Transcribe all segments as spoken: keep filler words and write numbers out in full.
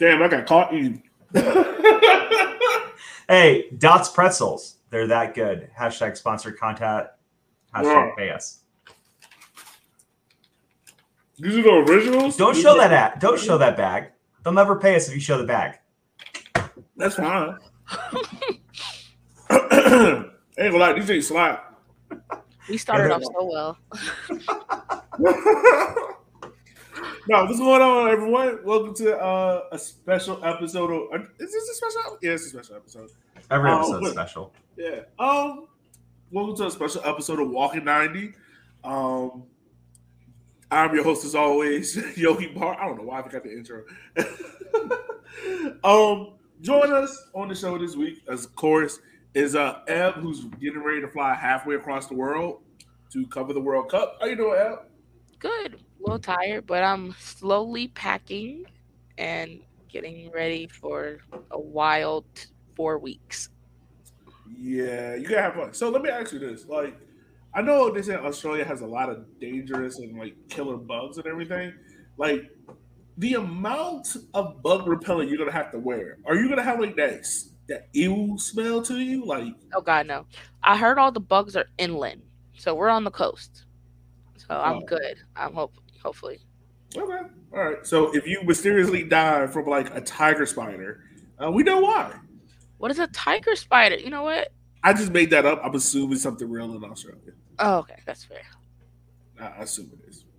Damn, I got caught eating. Hey, Dots Pretzels. They're that good. Hashtag sponsored content. Hashtag Wow. pay us. These are the originals? Don't show that at. Don't show that bag. They'll never pay us if you show the bag. That's fine. I ain't gonna lie, these ain't slap. We started off so well. No, what's going on, everyone? Welcome to uh, a special episode of. Is this a special? Yeah, it's a special episode. Every Um, episode's but- special. Yeah. Um. Welcome to a special episode of Walking ninety. Um. I'm your host as always, Yogi Bar. I don't know why I forgot the intro. um. Join us on the show this week, as of course, is uh Eb, who's getting ready to fly halfway across the world to cover the World Cup. How you doing, Eb? Good. A little tired, but I'm slowly packing and getting ready for a wild four weeks. Yeah, you gotta have fun. So let me ask you this: like, I know they say Australia has a lot of dangerous and like killer bugs and everything. Like, the amount of bug repellent you're gonna have to wear, are you gonna have like that that ew smell to you? Like, Oh God, no! I heard all the bugs are inland, so we're on the coast. So I'm Oh. good. I'm hope hopefully. okay, all right. So if you mysteriously die from like a tiger spider, uh, we know why. What is a tiger spider? You know what? I just made that up. I'm assuming something real in Australia. Oh, okay, that's fair. I I assume it is.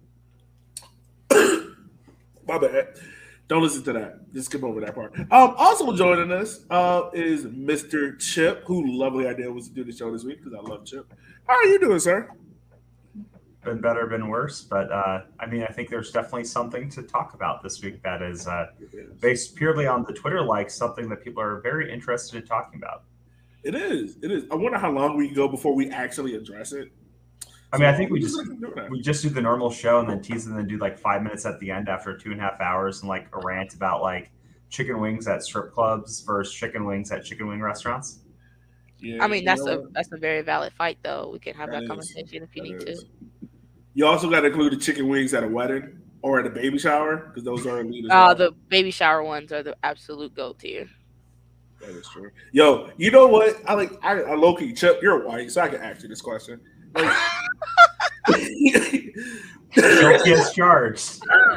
My bad. Don't listen to that. Just skip over that part. Um, also joining us uh, is Mister Chip, who lovely idea was to do the show this week because I love Chip. How are you doing, sir? Been better, been worse, but uh, I mean, I think there's definitely something to talk about this week that is uh, based purely on the Twitter likes, something that people are very interested in talking about. It is. It is. I wonder how long we can go before we actually address it. I mean, I So, think we we're just gonna do that. we just do the normal show and then tease and then do like five minutes at the end after two and a half hours and like a rant about like chicken wings at strip clubs versus chicken wings at chicken wing restaurants. Yeah, I mean, you that's know a what? that's a very valid fight, though. We can have That that, is. conversation if you That need is. to. You also got to include the chicken wings at a wedding or at a baby shower because those are elite as Uh, well. the baby shower ones are the absolute go tier. That is true. Yo, you know what? I like I, I low key Chip. You're white, so I can ask you this question. Like, Guilty as charged.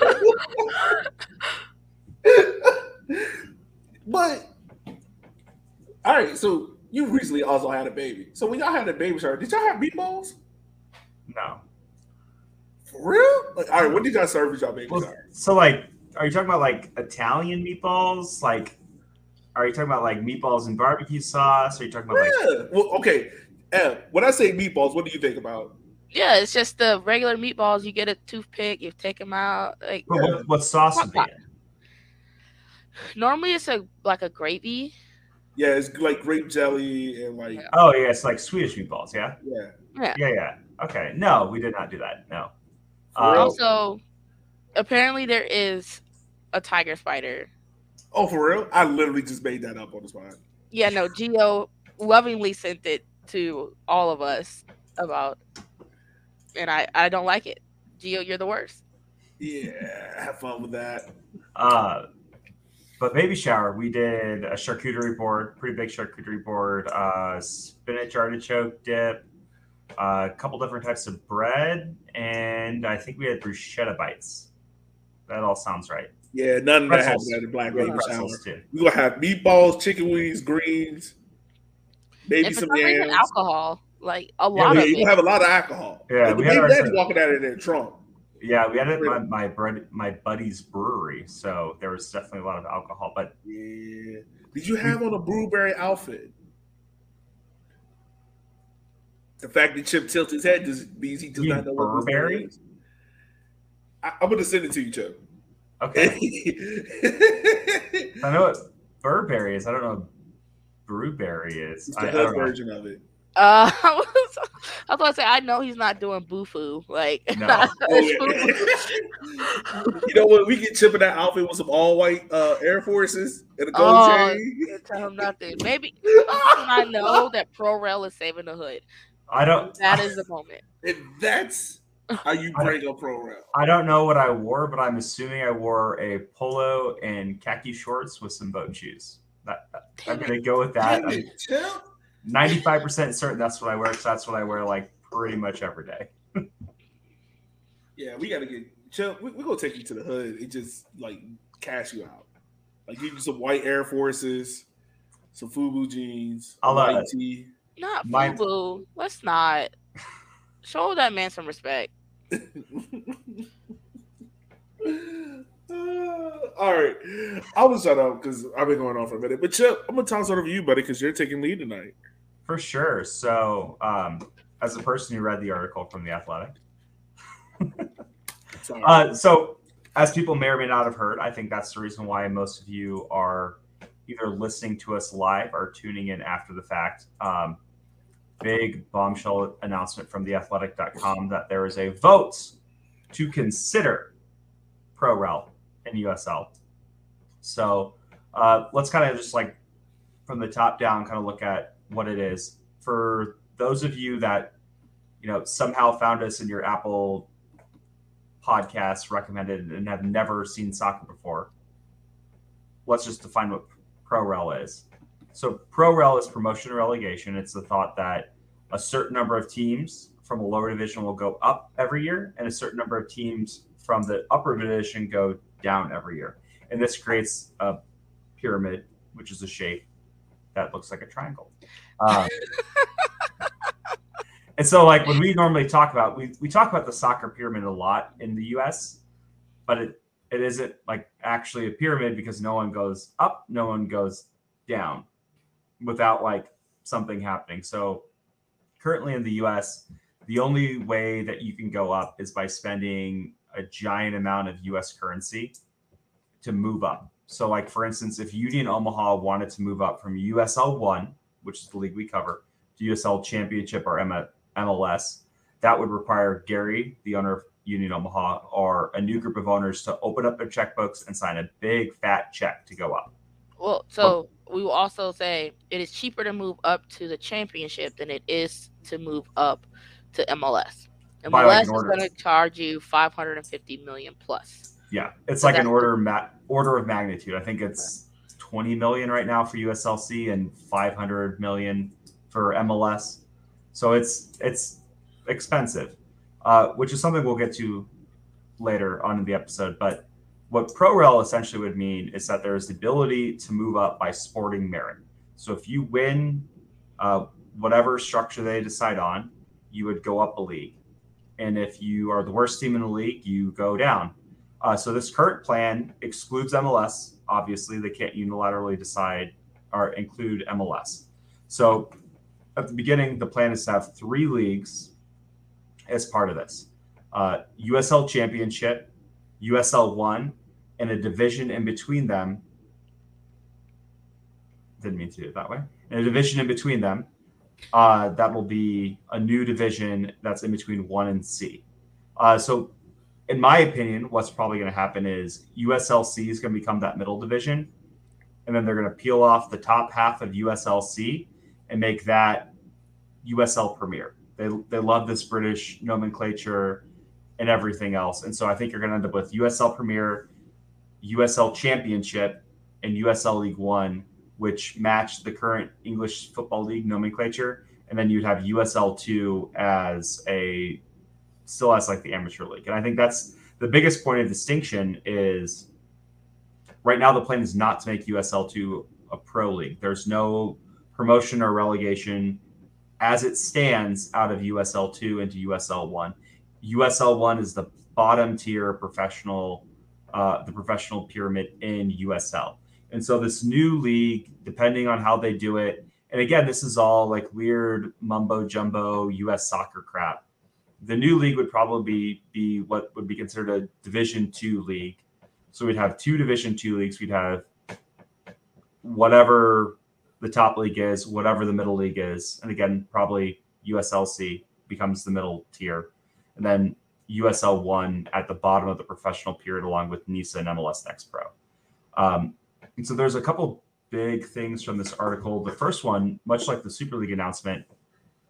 but all right, so you recently also had a baby. So when y'all had a baby shower, did y'all have meatballs? No. For real? Like, all right, what did y'all serve at y'all baby Well, shower? so like, are you talking about like Italian meatballs? Like, are you talking about like meatballs and barbecue sauce? Are you talking about like? Yeah. Well, okay. Em, when I say meatballs, what do you think about? Yeah, it's just the regular meatballs. You get a toothpick, you take them out. Like Well, what, what sauce would be in? normally, it's a like a gravy. Yeah, it's like grape jelly and like Yeah. Oh yeah, it's like Swedish meatballs. Yeah. yeah. Yeah. Yeah, yeah. Okay. No, we did not do that. No. For Um, real? Also, apparently there is a tiger spider. Oh, for real? I literally just made that up on the spot. Yeah, no, Gio lovingly sent it to all of us about, and I I don't like it. Gio, you're the worst. Yeah, have fun with that. Uh, but baby shower, we did a charcuterie board, pretty big charcuterie board, uh, spinach artichoke dip, uh, a couple different types of bread, and I think we had bruschetta bites. That all sounds right. Yeah, none of that Pretzels. happened at the black We had baby shower. pretzels too. We're gonna have meatballs, chicken wings, greens, maybe And for some some reason, yams. alcohol, like a Yeah, lot yeah, of you it. have a lot of alcohol. Yeah, Like, we the had baby our- daddy walking out of there drunk. Yeah, we had it at my my, bread, my buddy's brewery, so there was definitely a lot of alcohol. But Yeah. Did you have on a Brewberry outfit? The fact that Chip tilts his head just means he does You not know what Burberry? Brewberry is. I, I'm gonna send it to you, Chip. okay, I know what Burberry is. I don't know what Brewberry is. It's I, the I hood don't know. version of it. Uh, I was, I was about to say, I know he's not doing boo-foo. Like, No. Oh, it's yeah. boo-boo. You know what? We get Chip in that outfit with some all white uh, Air Forces and a gold Oh, chain. can't tell him nothing. Maybe I know that ProRail is saving the hood. I don't. That is the moment. And that's How you bring up Pro Rel? I don't know what I wore, but I'm assuming I wore a polo and khaki shorts with some boat shoes. That, I'm going to go with that. Damn it, Chip. ninety-five percent certain that's what I wear, because that's what I wear like pretty much every day. Yeah, we got to get Chip. We're we going to take you to the hood and just like cash you out. Like give you some white Air Forces, some FUBU jeans, a I'll, white uh, tee. Not My- FUBU. Let's not. Show that man some respect. Uh, all right, I'm gonna shut up because I've been going on for a minute. But Chip, I'm gonna toss it over to you, buddy, because you're taking lead tonight. For sure. So, um, as a person who read the article from The Athletic, Sorry. uh, so as people may or may not have heard, I think that's the reason why most of you are either listening to us live or tuning in after the fact. Um, big bombshell announcement from the athletic dot com that there is a vote to consider Pro Rel in U S L. So uh, let's kind of just like from the top down kind of look at what it is. For those of you that, you know, somehow found us in your Apple podcasts recommended and have never seen soccer before, let's just define what Pro Rel is. So Pro Rel is promotion and relegation. It's the thought that a certain number of teams from a lower division will go up every year, and a certain number of teams from the upper division go down every year. And this creates a pyramid, which is a shape that looks like a triangle. Um, and so like when we normally talk about, we, we talk about the soccer pyramid a lot in the U S, but it, it isn't like actually a pyramid because no one goes up, no one goes down without like something happening. So currently in the U S, the only way that you can go up is by spending a giant amount of U S currency to move up. So like, for instance, if Union Omaha wanted to move up from U S L one, which is the league we cover, to U S L Championship or M L S, that would require Gary, the owner of Union Omaha, or a new group of owners to open up their checkbooks and sign a big fat check to go up. Well, so we will also say it is cheaper to move up to the championship than it is to move up to M L S. By M L S like is an order. going to charge you five hundred fifty million plus. Yeah, it's So like an that's- order ma- order of magnitude. I think it's twenty million right now for U S L C and five hundred million for M L S. So it's it's expensive, uh, which is something we'll get to later on in the episode. But what Pro Rel essentially would mean is that there is the ability to move up by sporting merit. So if you win uh, whatever structure they decide on, you would go up a league. And if you are the worst team in the league, you go down. Uh, so this current plan excludes M L S. Obviously, they can't unilaterally decide or include M L S. So at the beginning, the plan is to have three leagues as part of this. Uh, U S L Championship, U S L one, and a division in between them. Didn't mean to do it that way. And a division in between them. Uh, that will be a new division that's in between one and C. Uh, so in my opinion, what's probably going to happen is U S L C is going to become that middle division. And then they're going to peel off the top half of U S L C and make that U S L Premier. They, they love this British nomenclature and everything else. And so I think you're going to end up with U S L Premier, U S L Championship, and U S L League One, which match the current English Football League nomenclature. And then you'd have U S L two as a, still as like the amateur league. And I think that's the biggest point of distinction is right now the plan is not to make U S L two a pro league. There's no promotion or relegation as it stands out of U S L two into U S L one. U S L one is the bottom tier professional, uh, the professional pyramid in U S L. And so this new league, depending on how they do it, and again, this is all like weird mumbo jumbo U S soccer crap. The new league would probably be, be what would be considered a Division two league. So we'd have two Division two leagues. We'd have whatever the top league is, whatever the middle league is. And again, probably U S L C becomes the middle tier. And then U S L one at the bottom of the professional period, along with NISA and M L S Next Pro. Um, and so there's a couple big things from this article. The first one, much like the Super League announcement,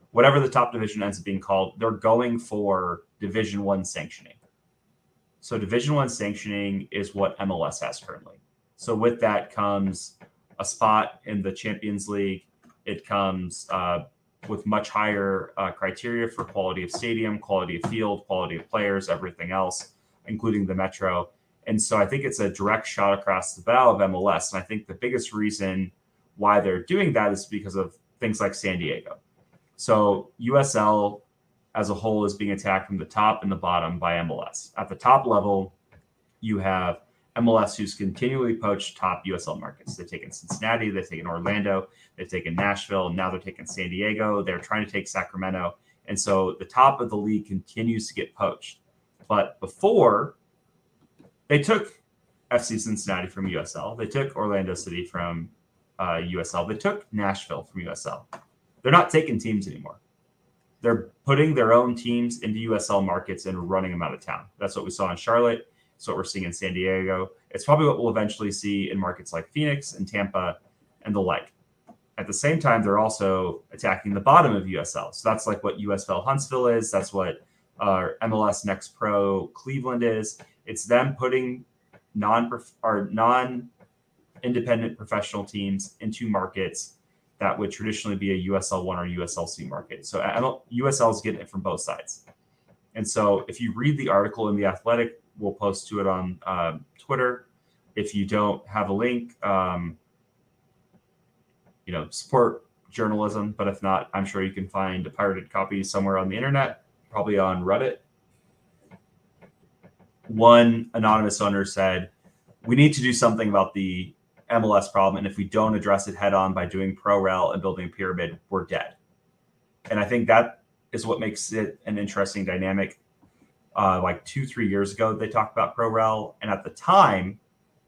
whatever the top division ends up being called, they're going for Division One sanctioning. So Division One sanctioning is what M L S has currently. So with that comes a spot in the Champions League. It comes uh, with much higher uh, criteria for quality of stadium, quality of field, quality of players, everything else, including the Metro. And so I think it's a direct shot across the bow of M L S. And I think the biggest reason why they're doing that is because of things like San Diego. So U S L as a whole is being attacked from the top and the bottom by M L S. At the top level, you have M L S who's continually poached top U S L markets. They've taken Cincinnati, they've taken Orlando, they've taken Nashville, and now they're taking San Diego. They're trying to take Sacramento. And so the top of the league continues to get poached. But before, they took F C Cincinnati from U S L. They took Orlando City from uh, U S L. They took Nashville from U S L. They're not taking teams anymore. They're putting their own teams into U S L markets and running them out of town. That's what we saw in Charlotte. It's what we're seeing in San Diego. It's probably what we'll eventually see in markets like Phoenix and Tampa and the like. At the same time, they're also attacking the bottom of U S L. So that's like what U S L Huntsville is. That's what uh, M L S Next Pro Cleveland is. It's them putting non or non-independent professional teams into markets that would traditionally be a U S L one or U S L C market. So U S L is getting it from both sides. And so if you read the article in The Athletic, we'll post to it on um, Twitter. If you don't have a link, um, you know, support journalism. But if not, I'm sure you can find a pirated copy somewhere on the internet, probably on Reddit. One anonymous owner said, we need to do something about the M L S problem. And if we don't address it head on by doing pro rel and building a pyramid, we're dead. And I think that is what makes it an interesting dynamic. Uh, like two, three years ago, they talked about pro rel. And at the time,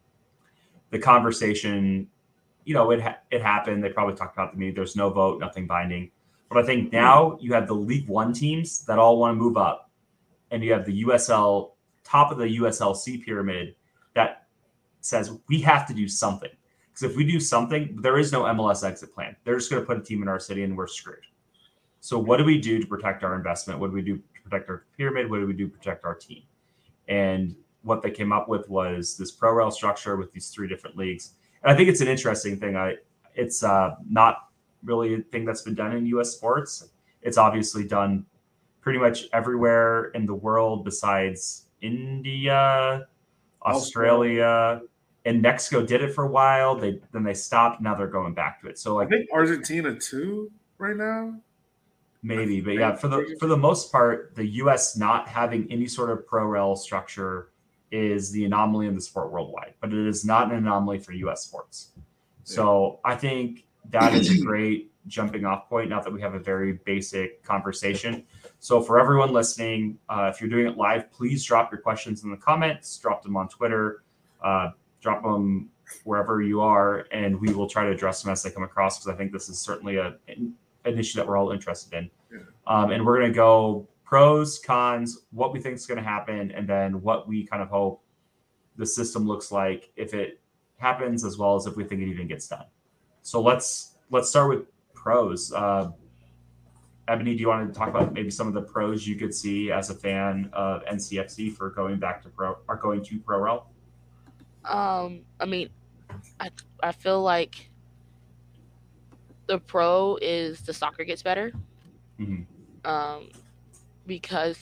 the conversation, you know, it, ha- it happened. They probably talked about the meeting. There's no vote, nothing binding. But I think now you have the League One teams that all want to move up. And you have the U S L, top of the U S L C pyramid that says we have to do something. Because if we do something, there is no M L S exit plan. They're just going to put a team in our city and we're screwed. So what do we do to protect our investment? What do we do to protect our pyramid? What do we do to protect our team? And what they came up with was this pro rel structure with these three different leagues. And I think it's an interesting thing. I, it's uh, not really a thing that's been done in U S sports. It's obviously done pretty much everywhere in the world besides India, Australia, and Mexico did it for a while. They then they stopped. Now they're going back to it. So like I think Argentina too right now. Maybe, but yeah, for the for the most part, the U S not having any sort of pro rel structure is the anomaly in the sport worldwide. But it is not an anomaly for U S sports. So I think that is a great jumping off point. Now that we have a very basic conversation. So for everyone listening, uh, if you're doing it live, please drop your questions in the comments. Drop them on Twitter. Uh, drop them wherever you are, and we will try to address them as they come across, because I think this is certainly a, an issue that we're all interested in. Yeah. Um, and we're going to go pros, cons, what we think is going to happen, and then what we kind of hope the system looks like if it happens, as well as if we think it even gets done. So let's let's start with pros. Uh, Ebony, do you want to talk about maybe some of the pros you could see as a fan of N C F C for going back to pro or going to pro rel? Um, I mean, I I feel like the pro is the soccer gets better. Mm-hmm. Um, because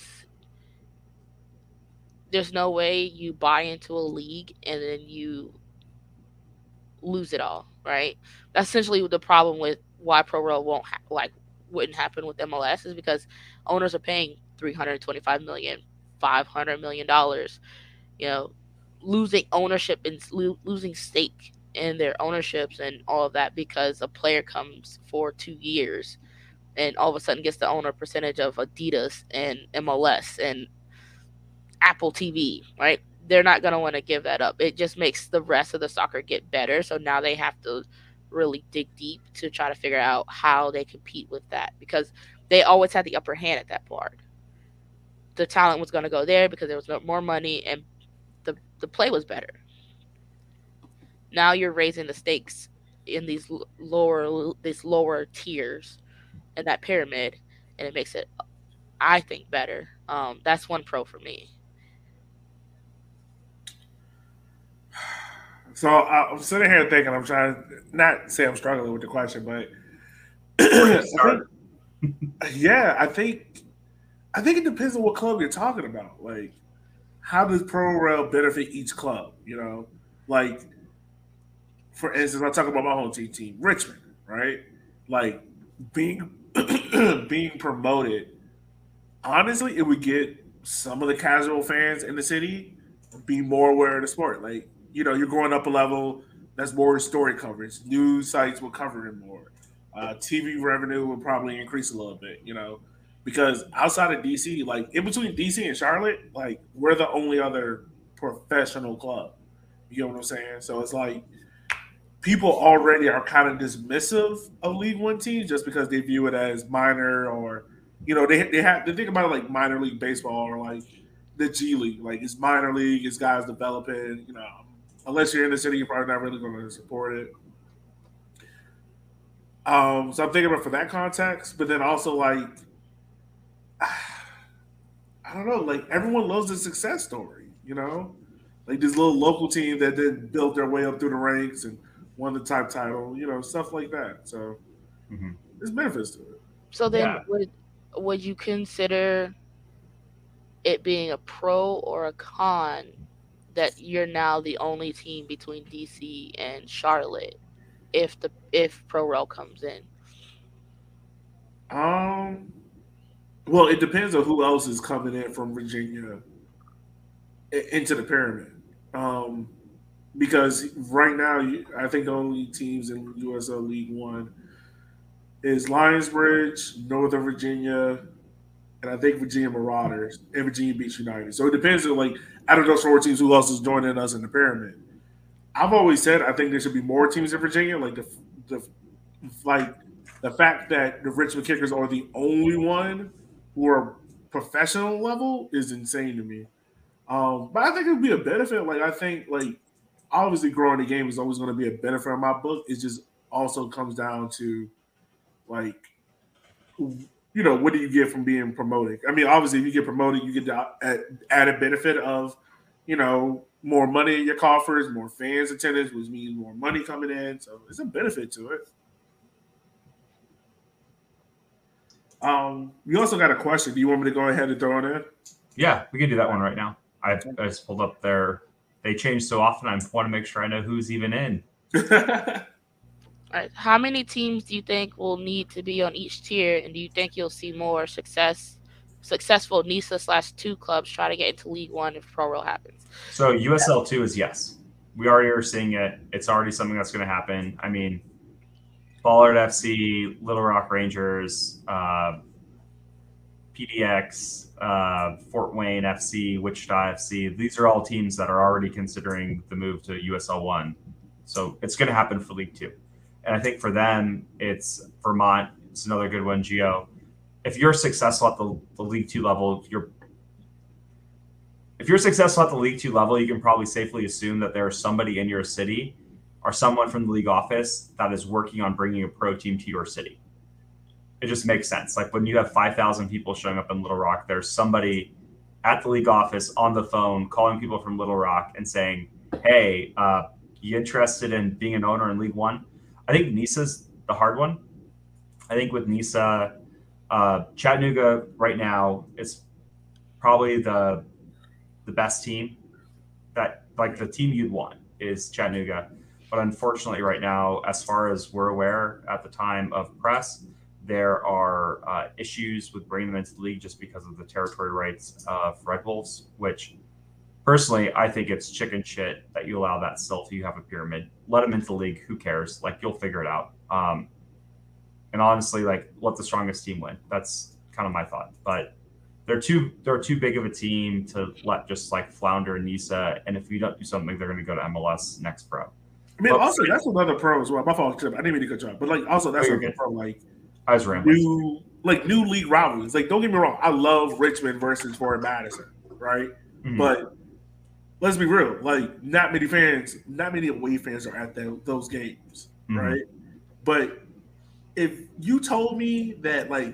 there's no way you buy into a league and then you lose it all, right? That's essentially the problem with why pro rel won't ha- like wouldn't happen with M L S, is because owners are paying three hundred twenty-five million, five hundred million dollars, you know, losing ownership and lo- losing stake in their ownerships and all of that because a player comes for two years and all of a sudden gets the owner percentage of Adidas and M L S and Apple T V, right? They're not going to want to give that up. It just makes the rest of the soccer get better. So now they have to really dig deep to try to figure out how they compete with that, because they always had the upper hand at that part. The talent was going to go there because there was more money and the, the play was better. Now you're raising the stakes in these lower these lower tiers in that pyramid, and it makes it, I think, better. Um, that's one pro for me. So I- I'm sitting here thinking, I'm trying to not say I'm struggling with the question, but Where do you I start? think, yeah, I think I think it depends on what club you're talking about. Like, how does Pro Rail benefit each club? You know, like for instance, I talk about my home team, team Richmond, right? Like being being promoted. Honestly, it would get some of the casual fans in the city be more aware of the sport. Like, you know, you're going up a level. That's more story coverage. News sites will cover it more. Uh, T V revenue will probably increase a little bit. You know, because outside of D C, like in between D C and Charlotte, like we're the only other professional club. You know what I'm saying? So it's like people already are kind of dismissive of League One teams just because they view it as minor or you know they they have they think about it like minor league baseball or like the G League, like it's minor league, it's guys developing. You know, unless you're in the city, you're probably not really going to support it. Um, so I'm thinking about it for that context, but then also like I don't know, like everyone loves a success story. You know, like this little local team that then built their way up through the ranks and won the type title. You know, stuff like that. So Mhm. there's benefits to it. So then, Yeah. would would you consider it being a pro or a con that you're now the only team between D C and Charlotte if the if Pro Rel comes in? Um, well, it depends on who else is coming in from Virginia i- into the pyramid. Um, because right now, you- I think the only teams in U S L League One is Lionsbridge, Northern Virginia, and I think Virginia Marauders and Virginia Beach United. So it depends on like out of those four teams, who else is joining us in the pyramid. I've always said I think there should be more teams in Virginia. Like the the like the fact that the Richmond Kickers are the only one who are professional level is insane to me. Um, but I think it would be a benefit. Like I think like obviously growing the game is always going to be a benefit in my book. It just also comes down to like you know what do you get from being promoted? I mean, obviously if you get promoted, you get the added benefit of you know more money in your coffers, more fans attendance, which means more money coming in. So it's a benefit to it. Um, we also got a question. Do you want me to go ahead and throw it in? Yeah, we can do that one right now. I, I just pulled up their. They change so often. I want to make sure I know who's even in. All right. How many teams do you think will need to be on each tier, and do you think you'll see more success, successful NISA slash two clubs try to get into League One if Pro Roll happens? So U S L two is yes. We already are seeing it. It's already something that's going to happen. I mean, Ballard F C, Little Rock Rangers, uh, P D X, uh, Fort Wayne F C, Wichita F C. These are all teams that are already considering the move to U S L one. So it's going to happen for League Two. And I think for them, it's Vermont. It's another good one, Geo. If you're successful at the, the League Two level, you're if you're successful at the League Two level, you can probably safely assume that there's somebody in your city or someone from the league office that is working on bringing a pro team to your city. It just makes sense. Like when you have five thousand people showing up in Little Rock, there's somebody at the league office on the phone calling people from Little Rock and saying, hey, uh, you interested in being an owner in League One? I think NISA's the hard one. I think with NISA, uh, Chattanooga right now is probably the the best team. That like the team you'd want is Chattanooga. But unfortunately, right now, as far as we're aware at the time of press, there are uh, issues with bringing them into the league just because of the territory rights of Red Wolves, which personally, I think it's chicken shit that you allow that still if you have a pyramid. Let them into the league. Who cares? Like, you'll figure it out. Um, and honestly, like, let the strongest team win. That's kind of my thought. But they're too they're too big of a team to let just like flounder in NISA. And if you don't do something, they're going to go to M L S next pro. I mean, But- also that's another pro as well. My fault, Chip. I didn't mean to cut you off, but like also that's Oh, you're another good. pro. Like I was rambling. new, like new league rivalries. Like don't get me wrong, I love Richmond versus Fort Madison, right? Mhm. But let's be real. Like not many fans, not many away fans are at the, those games, Mhm. right? But if you told me that like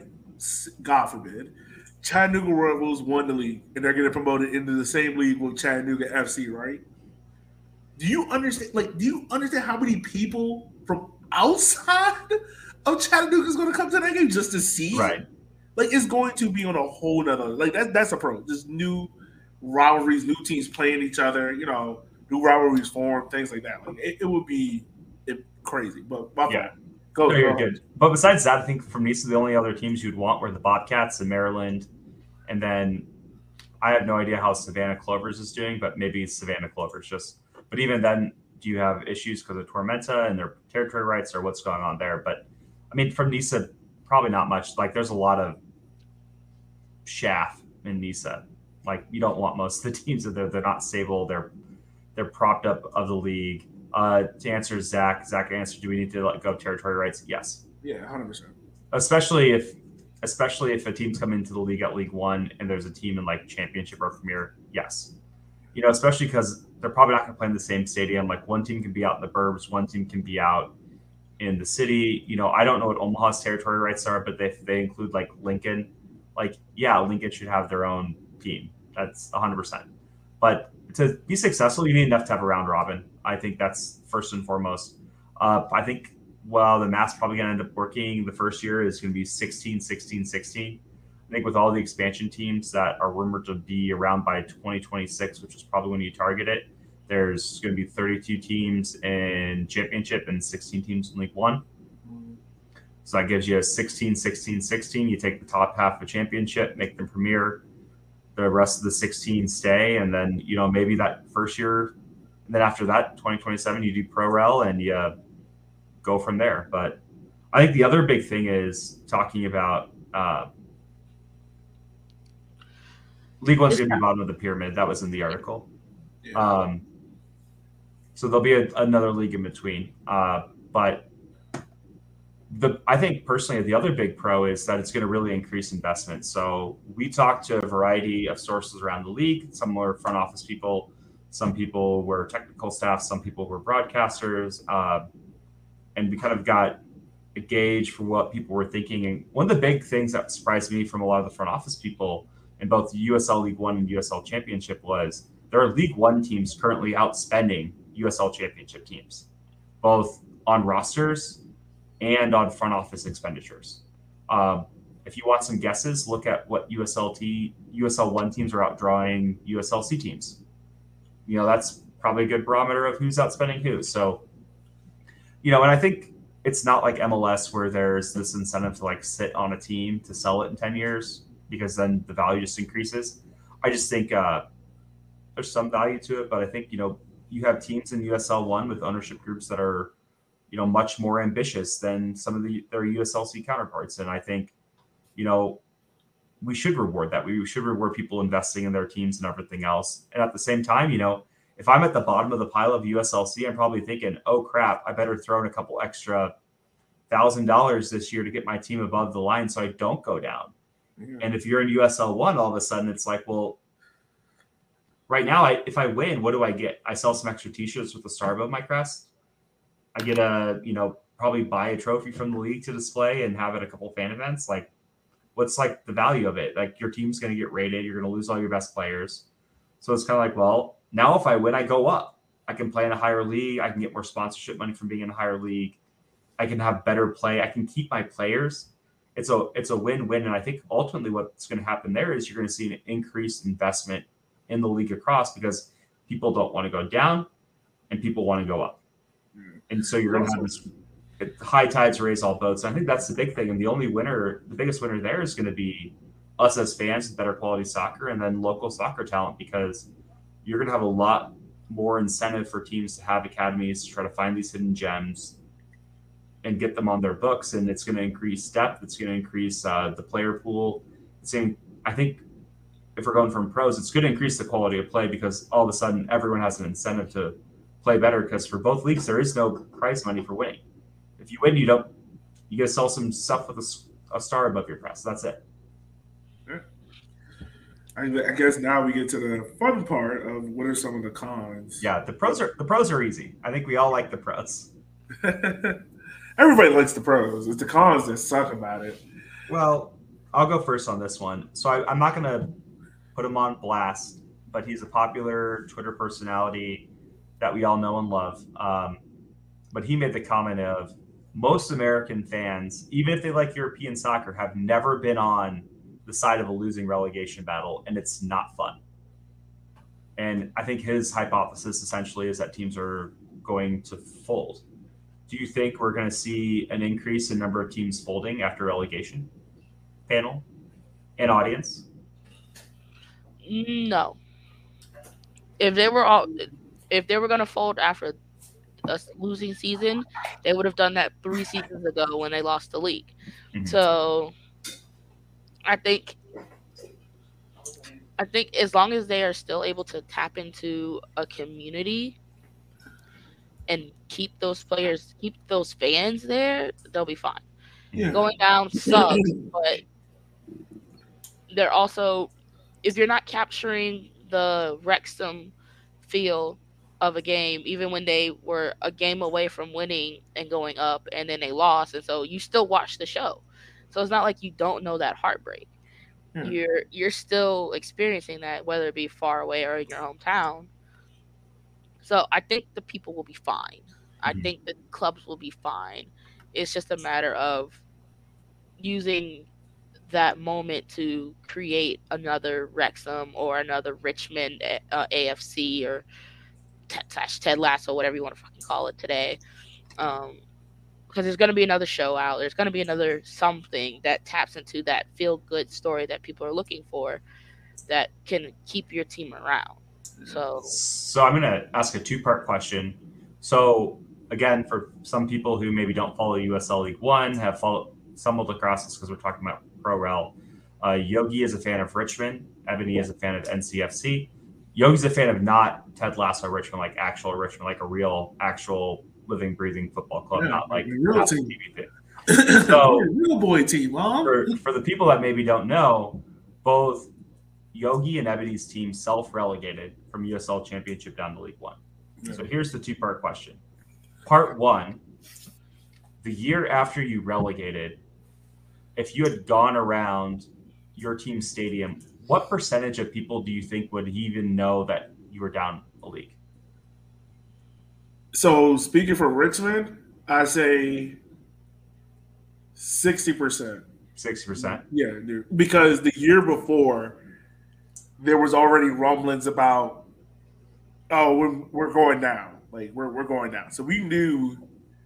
God forbid, Chattanooga Rebels won the league and they're getting promoted into the same league with Chattanooga F C, right? Do you understand? Like, do you understand how many people from outside of Chattanooga is going to come to that game just to see? Right. Like, it's going to be on a whole nother. Like, that, that's a pro. Just new rivalries, new teams playing each other. You know, new rivalries form, things like that. Like, it, it would be it, crazy. But my yeah. fault. Go, no, you're go good. But besides that, I think from NISA, the only other teams you'd want were the Bobcats in Maryland, and then I have no idea how Savannah Clovers is doing, but maybe Savannah Clovers just. But even then, do you have issues because of Tormenta and their territory rights or what's going on there? But I mean, from NISA, probably not much. Like, there's a lot of chaff in NISA. Like, you don't want most of the teams that they're they're not stable. They're they're propped up of the league. Uh, to answer Zach, Zach answered, do we need to let go of territory rights? Yes. Yeah, one hundred percent. Especially if, especially if a team's come into the league at League One and there's a team in like Championship or Premier. Yes. You know, especially because they're probably not going to play in the same stadium. Like, one team can be out in the burbs, one team can be out in the city. You know, I don't know what Omaha's territory rights are, but if they include like Lincoln, like, yeah, Lincoln should have their own team. That's one hundred percent. But to be successful, you need enough to have a round robin. I think that's first and foremost. Uh, I think, well, the math's probably going to end up working. The first year is going to be sixteen, sixteen, sixteen. I think with all the expansion teams that are rumored to be around by twenty twenty-six, which is probably when you target it, there's going to be thirty-two teams in Championship and sixteen teams in League One. So that gives you a sixteen, sixteen, sixteen. You take the top half of Championship, make them Premier. The rest of the sixteen stay, and then, you know, maybe that first year, and then after that, twenty twenty-seven, you do Pro Rel and you go from there. But I think the other big thing is talking about uh, League One's going to be bottom of the pyramid. That was in the article. Yeah. Um, so there'll be a, another league in between. Uh, but the I think personally the other big pro is that it's going to really increase investment. So we talked to a variety of sources around the league. Some were front office people, some people were technical staff, some people were broadcasters, uh, and we kind of got a gauge for what people were thinking. And one of the big things that surprised me from a lot of the front office people in both the U S L League One and U S L Championship was there are League One teams currently outspending U S L Championship teams, both on rosters and on front office expenditures. Um, if you want some guesses, look at what U S L T, U S L One teams are outdrawing U S L C teams. You know, that's probably a good barometer of who's outspending who. So, you know, and I think it's not like M L S where there's this incentive to like sit on a team to sell it in ten years because then the value just increases. I just think uh, there's some value to it, but I think, you know, you have teams in U S L One with ownership groups that are, you know, much more ambitious than some of the their U S L C counterparts. And I think, you know, we should reward that. We should reward people investing in their teams and everything else. And at the same time, you know, if I'm at the bottom of the pile of U S L C, I'm probably thinking, oh crap, I better throw in a couple extra thousand dollars this year to get my team above the line so I don't go down. Mm-hmm. And if you're in U S L One, all of a sudden it's like, well, right now, I, if I win, what do I get? I sell some extra t-shirts with the star above my crest. I get a, you know, probably buy a trophy from the league to display and have at a couple fan events. Like, what's like the value of it? Like, your team's going to get rated. You're going to lose all your best players. So it's kind of like, well, now if I win, I go up. I can play in a higher league. I can get more sponsorship money from being in a higher league. I can have better play. I can keep my players. It's a it's a win-win. And I think ultimately what's going to happen there is you're going to see an increased investment in the league across because people don't want to go down and people want to go up. And so you're going to have this high tides raise all boats. And I think that's the big thing. And the only winner, the biggest winner there is going to be us as fans with better quality soccer and then local soccer talent, because you're going to have a lot more incentive for teams to have academies to try to find these hidden gems and get them on their books. And it's going to increase depth. It's going to increase uh, the player pool. Same, I think if we're going from pros, it's going to increase the quality of play because all of a sudden everyone has an incentive to play better, because for both leagues, there is no prize money for winning. If you win, you don't, you get to sell some stuff with a, a star above your crest. That's it. Yeah. I, I guess now we get to the fun part of what are some of the cons. Yeah, the pros are the pros are easy. I think we all like the pros. Everybody likes the pros. It's the cons that suck about it. Well, I'll go first on this one. So I, I'm not going to put him on blast, but he's a popular Twitter personality that we all know and love. Um, but he made the comment of most American fans, even if they like European soccer, have never been on the side of a losing relegation battle, and it's not fun. And I think his hypothesis essentially is that teams are going to fold. Do you think we're going to see an increase in number of teams folding after relegation? Panel and audience? No. If they were all, if they were going to fold after a losing season, they would have done that three seasons ago when they lost the league. Mm-hmm. So I think I think as long as they are still able to tap into a community and keep those players, keep those fans there, they'll be fine. Yeah. Going down sucks, but they're also, if you're not capturing the Wrexham feel of a game, even when they were a game away from winning and going up and then they lost, and so you still watch the show. So it's not like you don't know that heartbreak. Yeah. You're you're still experiencing that, whether it be far away or in your hometown. So I think the people will be fine. Mm-hmm. I think the clubs will be fine. It's just a matter of using that moment to create another Wrexham or another Richmond uh, A F C or slash Ted Lasso, whatever you want to fucking call it today. Um, because there's going to be another show out. There's going to be another something that taps into that feel-good story that people are looking for that can keep your team around. So, so I'm going to ask a two-part question. So, again, for some people who maybe don't follow U S L League One, have followed some of lacrosse because we're talking about Pro-Rel. Uh, Yogi is a fan of Richmond. Ebony is a fan of N C F C. Yogi's a fan of not Ted Lasso Richmond, like actual Richmond, like a real, actual living, breathing football club, yeah, not like real team. T V thing. So, real boy team, Mom. For, for the people that maybe don't know, both Yogi and Ebony's team self-relegated from U S L Championship down to League One. Yeah. So here's the two-part question. Part one, the year after you relegated, if you had gone around your team's stadium, what percentage of people do you think would even know that you were down the league? So speaking for Richmond, I say sixty percent. sixty percent? Yeah, dude. Because the year before, there was already rumblings about, oh, we're, we're going down. Like, we're, we're going down. So we knew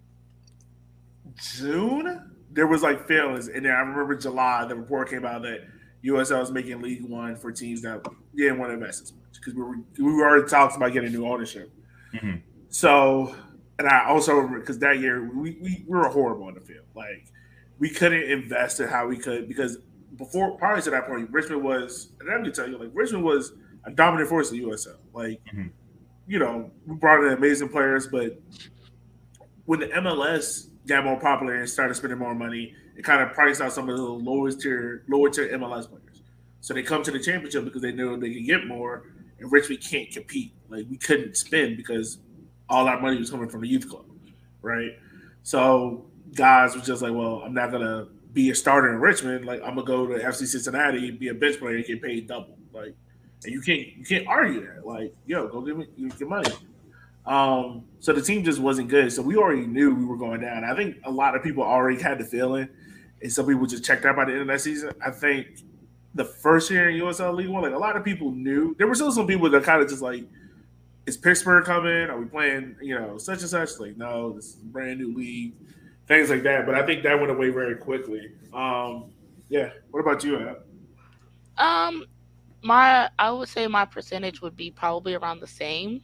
June, there was like feelings. And then I remember July, the report came out that U S L was making League One for teams that didn't want to invest as much because we were, we were already talking about getting new ownership. Mm-hmm. So, and I also remember because that year we, we, we were horrible on the field. Like, we couldn't invest in how we could because before, prior to that point, Richmond was, and let me tell you, like, Richmond was a dominant force in U S L. Like, mm-hmm. you know, we brought in amazing players, but when the M L S got more popular and started spending more money, it kind of priced out some of the lowest tier, lower tier M L S players. So they come to the championship because they knew they could get more, and Richmond can't compete. Like, we couldn't spend because all our money was coming from the youth club, right? So guys was just like, well, I'm not gonna be a starter in Richmond. Like, I'm gonna go to F C Cincinnati, be a bench player, and get paid double. Like, and you can't you can't argue that. Like, yo, go give me your money. Um, so the team just wasn't good. So we already knew we were going down. I think a lot of people already had the feeling, and some people just checked out by the end of that season. I think the first year in U S L League One, like, a lot of people knew. There were still some people that kind of just like, is Pittsburgh coming? Are we playing, you know, such and such? Like, no, this is a brand new league, things like that. But I think that went away very quickly. Um, yeah. What about you, Ab? Um, my I would say my percentage would be probably around the same.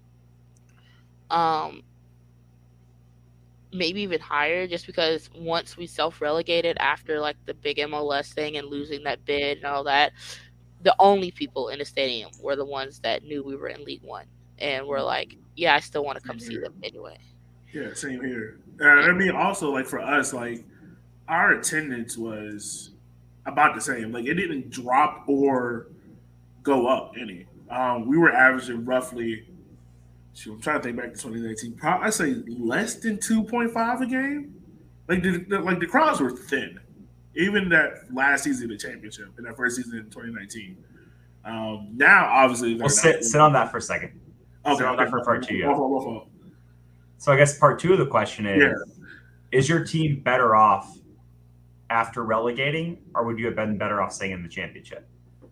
Um, maybe even higher, just because once we self-relegated after like the big M L S thing and losing that bid and all that, the only people in the stadium were the ones that knew we were in League One and were like, yeah, I still want to come see them anyway. Yeah, same here. Uh, I mean, also, like, for us, like, our attendance was about the same. Like, it didn't drop or go up any. Um, we were averaging roughly, shoot, I'm trying to think back to twenty nineteen, probably, I'd say less than two point five a game. Like, the, the, like, the crowds were thin. even that last season of the championship and that first season in twenty nineteen. Um, now, obviously, We'll sit, sit on that for a second. Okay, sit on okay. that for part two. Yeah. Waffle, waffle. So I guess part two of the question is: Yeah. Is your team better off after relegating, or would you have been better off staying in the championship?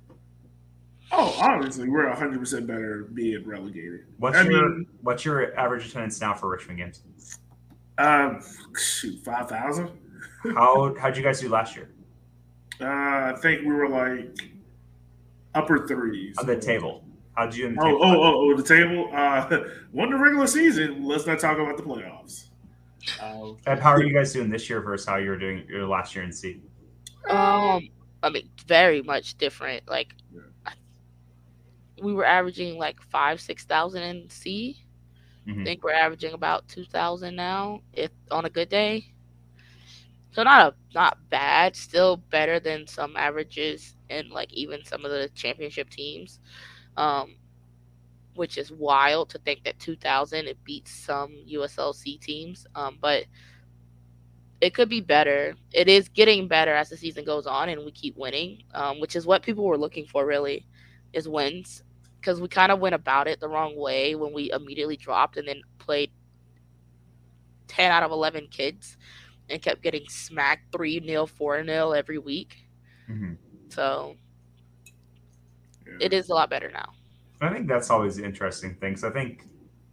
Oh, obviously, we're one hundred percent better being relegated. What's I your mean, What's your average attendance now for Richmond games? Um, shoot, five thousand. How How'd you guys do last year? Uh, I think we were like upper threes on the table. How'd you do in the oh, table? Oh, oh, oh, the table. Uh, won the regular season. Let's not talk about the playoffs. Um, and how are you guys doing this year versus how you were doing your last year in C? Um, I mean, very much different. Like, yeah. we were averaging like five, six thousand in C. Mm-hmm. I think we're averaging about two thousand now, if on a good day. So not a not bad, still better than some averages and like even some of the championship teams, um, which is wild to think that two thousand it beats some U S L C teams. Um, but it could be better. It is getting better as the season goes on, and we keep winning, um, which is what people were looking for. Really, is wins. Because we kind of went about it the wrong way when we immediately dropped and then played ten out of eleven kids and kept getting smacked three nil, four nil every week. Mm-hmm. So yeah. It is a lot better now. I think that's always the interesting thing. So I think,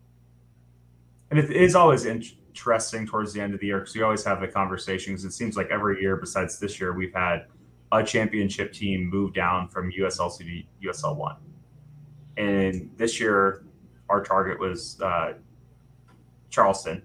and it is always interesting towards the end of the year because we always have the conversations. It seems like every year besides this year, we've had a championship team move down from U S L C to U S L one. And this year, our target was uh, Charleston.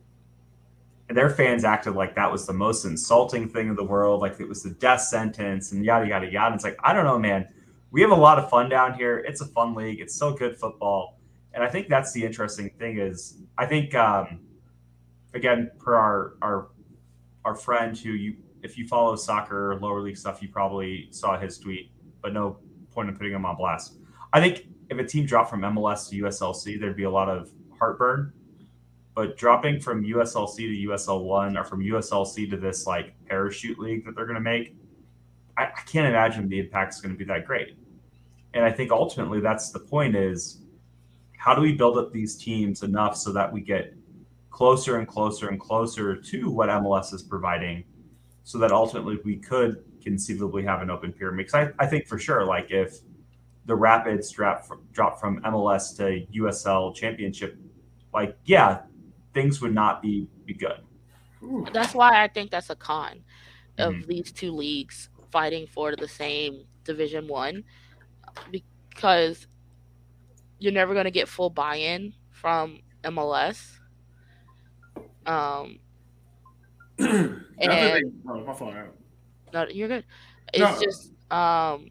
And their fans acted like that was the most insulting thing in the world, like it was the death sentence and yada, yada, yada. And it's like, I don't know, man. We have a lot of fun down here. It's a fun league. It's still good football. And I think that's the interesting thing is I think, um, again, per our, our, our friend who you, if you follow soccer, lower league stuff, you probably saw his tweet, but no point in putting him on blast. I think if a team dropped from M L S to U S L C, there'd be a lot of heartburn. But dropping from U S L C to U S L one or from U S L C to this like parachute league that they're going to make, I, I can't imagine the impact is going to be that great. And I think ultimately that's the point is how do we build up these teams enough so that we get closer and closer and closer to what M L S is providing so that ultimately we could conceivably have an open pyramid. Because I, I think for sure, like if the Rapids drop from, drop from M L S to U S L championship, like, yeah, things would not be, be good. That's why I think that's a con of Mm-hmm. these two leagues fighting for the same Division One, because you're never going to get full buy-in from M L S. Um, and, they, oh, my fault. No, you're good. It's no. just um,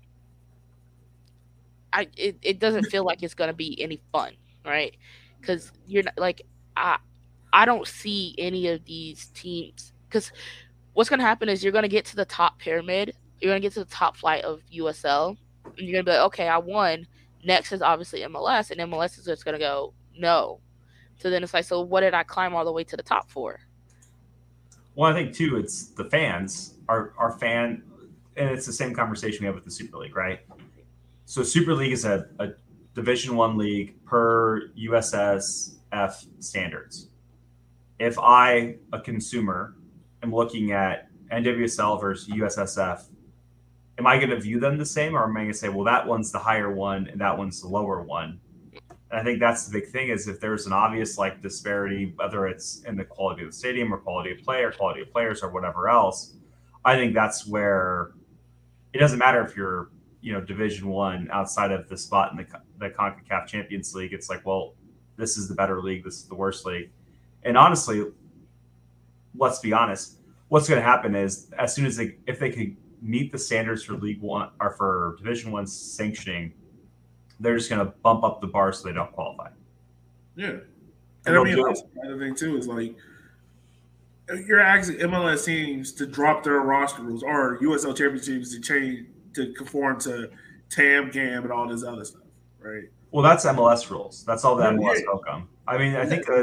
I it, it doesn't feel like it's going to be any fun, right? Because you're not like I. I don't see any of these teams because what's going to happen is you're going to get to the top pyramid. You're going to get to the top flight of U S L. And you're going to be like, okay, I won. Next is obviously M L S. And M L S is just going to go, no. So then it's like, so what did I climb all the way to the top for? Well, I think, too, it's the fans. Our, our fan, and it's the same conversation we have with the Super League, right? So Super League is a, a Division One league per U S S F standards. If I, a consumer, am looking at N W S L versus U S S F, am I going to view them the same, or am I going to say, well, that one's the higher one and that one's the lower one? And I think that's the big thing is if there's an obvious like disparity, whether it's in the quality of the stadium or quality of play or quality of players or whatever else, I think that's where it doesn't matter if you're, you know, Division One outside of the spot in the, the CONCACAF Champions League. It's like, well, this is the better league. This is the worst league. And honestly, let's be honest, what's going to happen is as soon as they, if they could meet the standards for League One or for Division One sanctioning, they're just going to bump up the bar so they don't qualify. Yeah. And, and I mean, also, the other thing too is like, you're asking M L S teams to drop their roster rules or U S L championships to change to conform to T A M, G A M, and all this other stuff, right? Well, that's M L S rules. That's all the yeah, M L S yeah. outcome. I mean, I think the,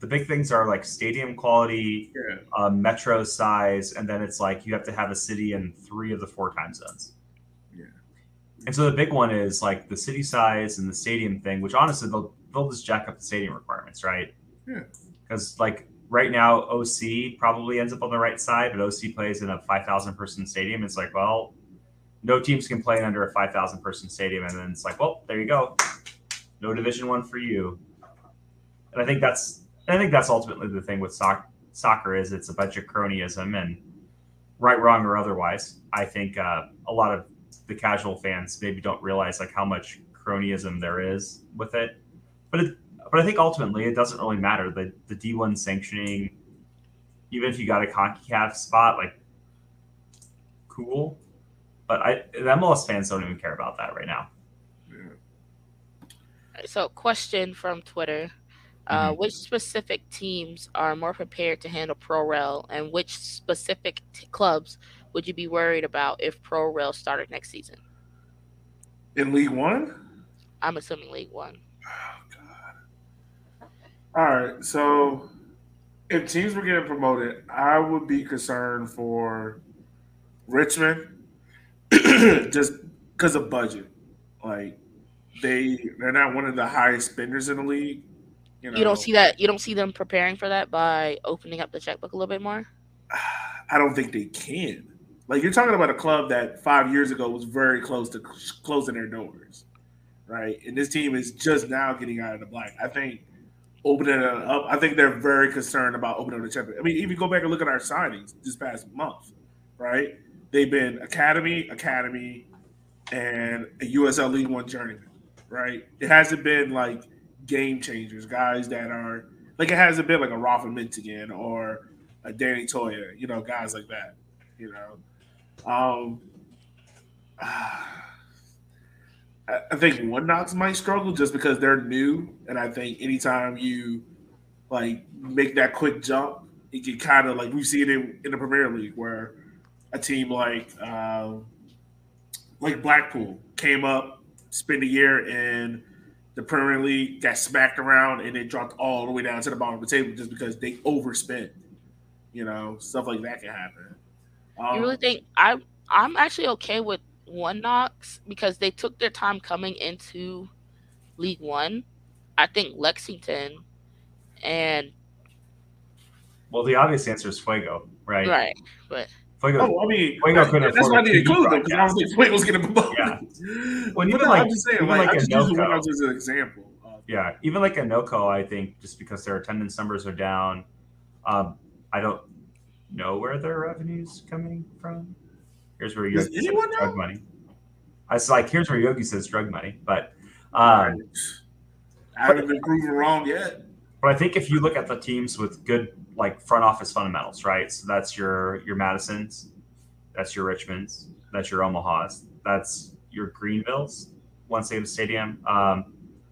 the big things are like stadium quality, Yeah. uh, metro size, and then it's like you have to have a city in three of the four time zones. Yeah. And so the big one is like the city size and the stadium thing, which honestly they'll they'll just jack up the stadium requirements, right? Yeah. Because like right now O C probably ends up on the right side, but O C plays in a five thousand person stadium. It's like, well, no teams can play under a five thousand person stadium, and then it's like, well, there you go, no Division One for you. And I think that's I think that's ultimately the thing with soc- soccer is it's a bunch of cronyism, and right, wrong, or otherwise, I think uh, a lot of the casual fans maybe don't realize like how much cronyism there is with it. But it, but I think ultimately it doesn't really matter. The the D one sanctioning, even if you got a CONCACAF spot, like cool. But I the M L S fans don't even care about that right now. So, question from Twitter. Uh, which specific teams are more prepared to handle ProRel, and which specific t- clubs would you be worried about if ProRel started next season? In League One? I'm assuming League One. Oh, God. All right. So if teams were getting promoted, I would be concerned for Richmond just because of budget. Like, they, they're not one of the highest spenders in the league. You, know, you don't see that. You don't see them preparing for that by opening up the checkbook a little bit more. I don't think they can. Like you're talking about a club that five years ago was very close to closing their doors, right? And this team is just now getting out of the black. I think opening it up. I think they're very concerned about opening up the checkbook. I mean, even go back and look at our signings this past month, right? They've been academy, academy, and a U S L League One journeyman, right? It hasn't been like game changers, guys that are like it hasn't been like a Rafa Mintigan or a Danny Toya, you know, guys like that, you know. Um, I think One Knox might struggle just because they're new, and I think anytime you like make that quick jump, it can kind of like we've seen it in the Premier League where a team like um, like Blackpool came up, spent a year in the Premier League, got smacked around, and then dropped all the way down to the bottom of the table just because they overspent. You know, stuff like that can happen. Um, you really think I? I'm actually okay with One Knox because they took their time coming into League One. I think Lexington and well, the obvious answer is Fuego, right? Right, but Fuego. Oh, I mean, Fuego I, couldn't that's why I afford a didn't T V include them because I don't broadcast. think Fuego's getting promoted. Yeah. Well, But even no, like I'm just saying, even like, like I just use the Anoka. One Knox as an example. Uh, Yeah, even like Anoka, I think just because their attendance numbers are down, um, I don't know where their revenue's coming from. Here's where Does Yogi says anyone know? drug money. I was like, here's where Yogi says drug money, but um, I haven't been proven wrong yet. but I think if you look at the teams with good like front office fundamentals, right? So that's your your Madisons, that's your Richmonds, that's your Omahas, that's your Greenvilles once they have a stadium. Um,